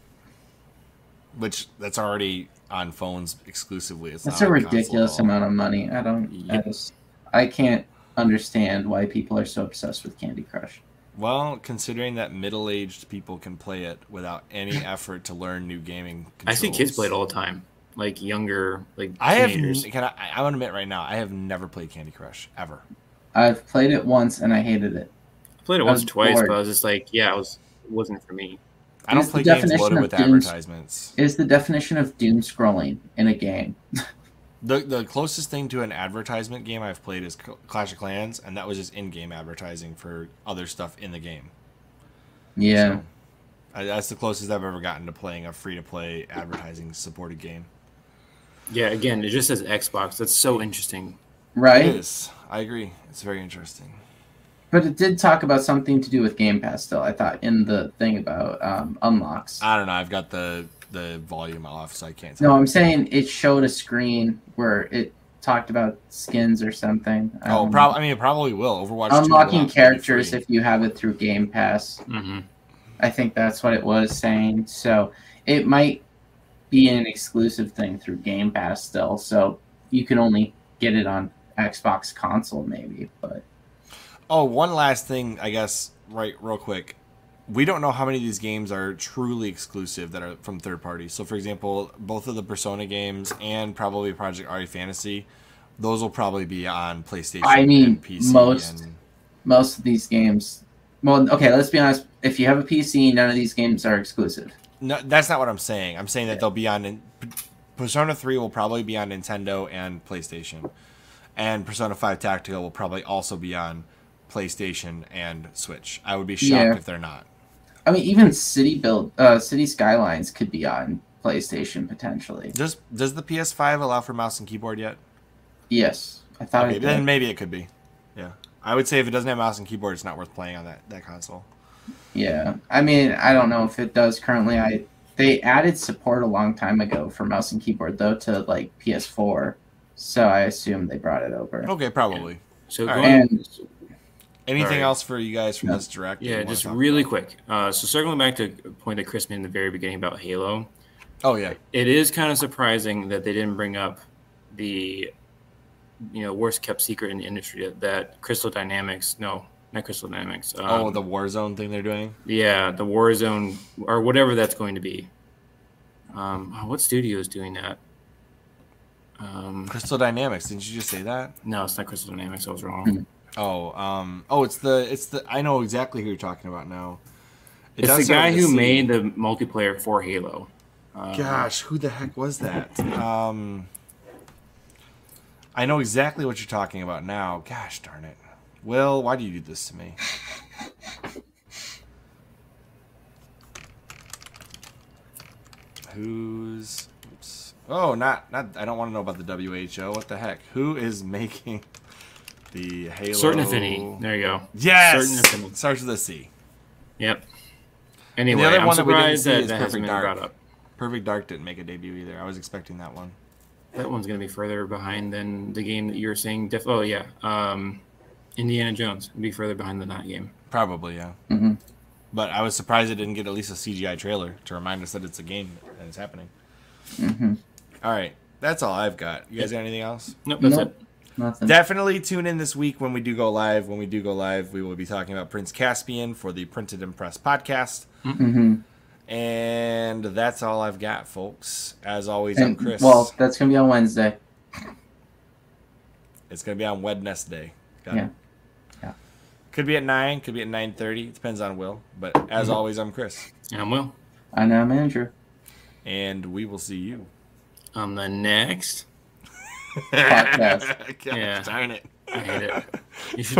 which that's already on phones exclusively. It's That's not a on console ridiculous at all. amount of money. I don't. I, Yep. just, I can't understand why people are so obsessed with Candy Crush. Well, considering that middle-aged people can play it without any effort to learn new gaming I see kids play it controls. all the time, like younger, like I have. teenagers. n- Can I? I want to admit right now, I have never played Candy Crush ever. I've played it once and I hated it. I played it I once was or twice, bored. but I was just like, yeah, it was it wasn't for me. I don't Is the play games definition loaded of with Doom- advertisements. It is the definition of doom scrolling in a game. The the closest thing to an advertisement game I've played is Cl- Clash of Clans, and that was just in-game advertising for other stuff in the game. Yeah. So, I, that's the closest I've ever gotten to playing a free-to-play advertising-supported game. Yeah, again, it just says Xbox. That's so interesting. Right? It is. I agree. It's very interesting. But it did talk about something to do with Game Pass still, I thought, in the thing about um, unlocks. I don't know. I've got the the volume off, so I can't. No, tell. I'm saying it showed a screen where it talked about skins or something. I Oh, don't know. probably. I mean, it probably will. Overwatch. two will Unlocking absolutely be characters free. if you have it through Game Pass. Mm-hmm. I think that's what it was saying. So it might be an exclusive thing through Game Pass still. So you can only get it on Xbox console maybe. But Oh, one last thing, I guess, right, real quick. We don't know how many of these games are truly exclusive that are from third parties. So, for example, both of the Persona games and probably Project Ari Fantasy, those will probably be on PlayStation I mean, and P C. most- and, most of these games, well, okay, let's be honest. If you have a P C, none of these games are exclusive. no, that's not what I'm saying. I'm saying that they'll be on. Persona three will probably be on Nintendo and PlayStation, and Persona five Tactical will probably also be on PlayStation and Switch. I would be shocked Yeah. if they're not. I mean, even City Build, uh, City Skylines could be on PlayStation potentially. Does does the P S five allow for mouse and keyboard yet? Yes, I thought Okay, it then did. maybe it could be. Yeah, I would say if it doesn't have mouse and keyboard, it's not worth playing on that, that console. Yeah, I mean, I don't know if it does currently. I they added support a long time ago for mouse and keyboard though to like P S four, so I assume they brought it over. Okay, probably. So All going, right. And Anything Alright. else for you guys from No. this direct? that you yeah, wanna just talk really about? quick. Uh, so circling back to a point that Chris made in the very beginning about Halo, Oh yeah, it is kind of surprising that they didn't bring up the, you know, worst kept secret in the industry that, that Crystal Dynamics, no, not Crystal Dynamics. Um, oh the Warzone thing they're doing. yeah, the Warzone or whatever that's going to be. Um, oh, what studio is doing that? Um, Crystal Dynamics. Didn't you just say that? no, it's not Crystal Dynamics. I was Hmm. wrong. Oh, um, oh, it's the it's the. I know exactly who you're talking about now. It It's does the start guy with a who C. made the multiplayer for Halo. Um, Gosh, who the heck was that? Um, I know exactly what you're talking about now. Gosh darn it. Will, why do you do this to me? Who's oops. Oh, not not I don't want to know about the W H O. What the heck? Who is making the Halo Certain Affinity. There you go. Yes. Certain Affinity. Starts with a C. Yep. Anyway, other I'm one that we didn't surprised see that is that hasn't Perfect been Dark. brought up. Perfect Dark didn't make a debut either. I was expecting that one. That one's going to be further behind than the game that you were saying. Def- oh, yeah. Um, Indiana Jones would be further behind than that game. Probably, yeah. mhm. But I was surprised it didn't get at least a C G I trailer to remind us that it's a game and it's happening. Mhm. All right. That's all I've got. You guys got anything else? Nope, that's Nope. it. Nothing. Definitely tune in this week when we do go live. When we do go live, we will be talking about Prince Caspian for the Printed and Press podcast. hmm And that's all I've got, folks. As always, I'm And, Chris. well, that's gonna be on Wednesday. It's going to be on Wednesday. Got Yeah. it. Yeah. Could be at nine, could be at nine thirty. It depends on Will. But as Mm-hmm. always, I'm Chris. And I'm Will. I know, I'm Andrew. And we will see you. On the next. Podcast. Gosh, Yeah. darn it. I hate it. You should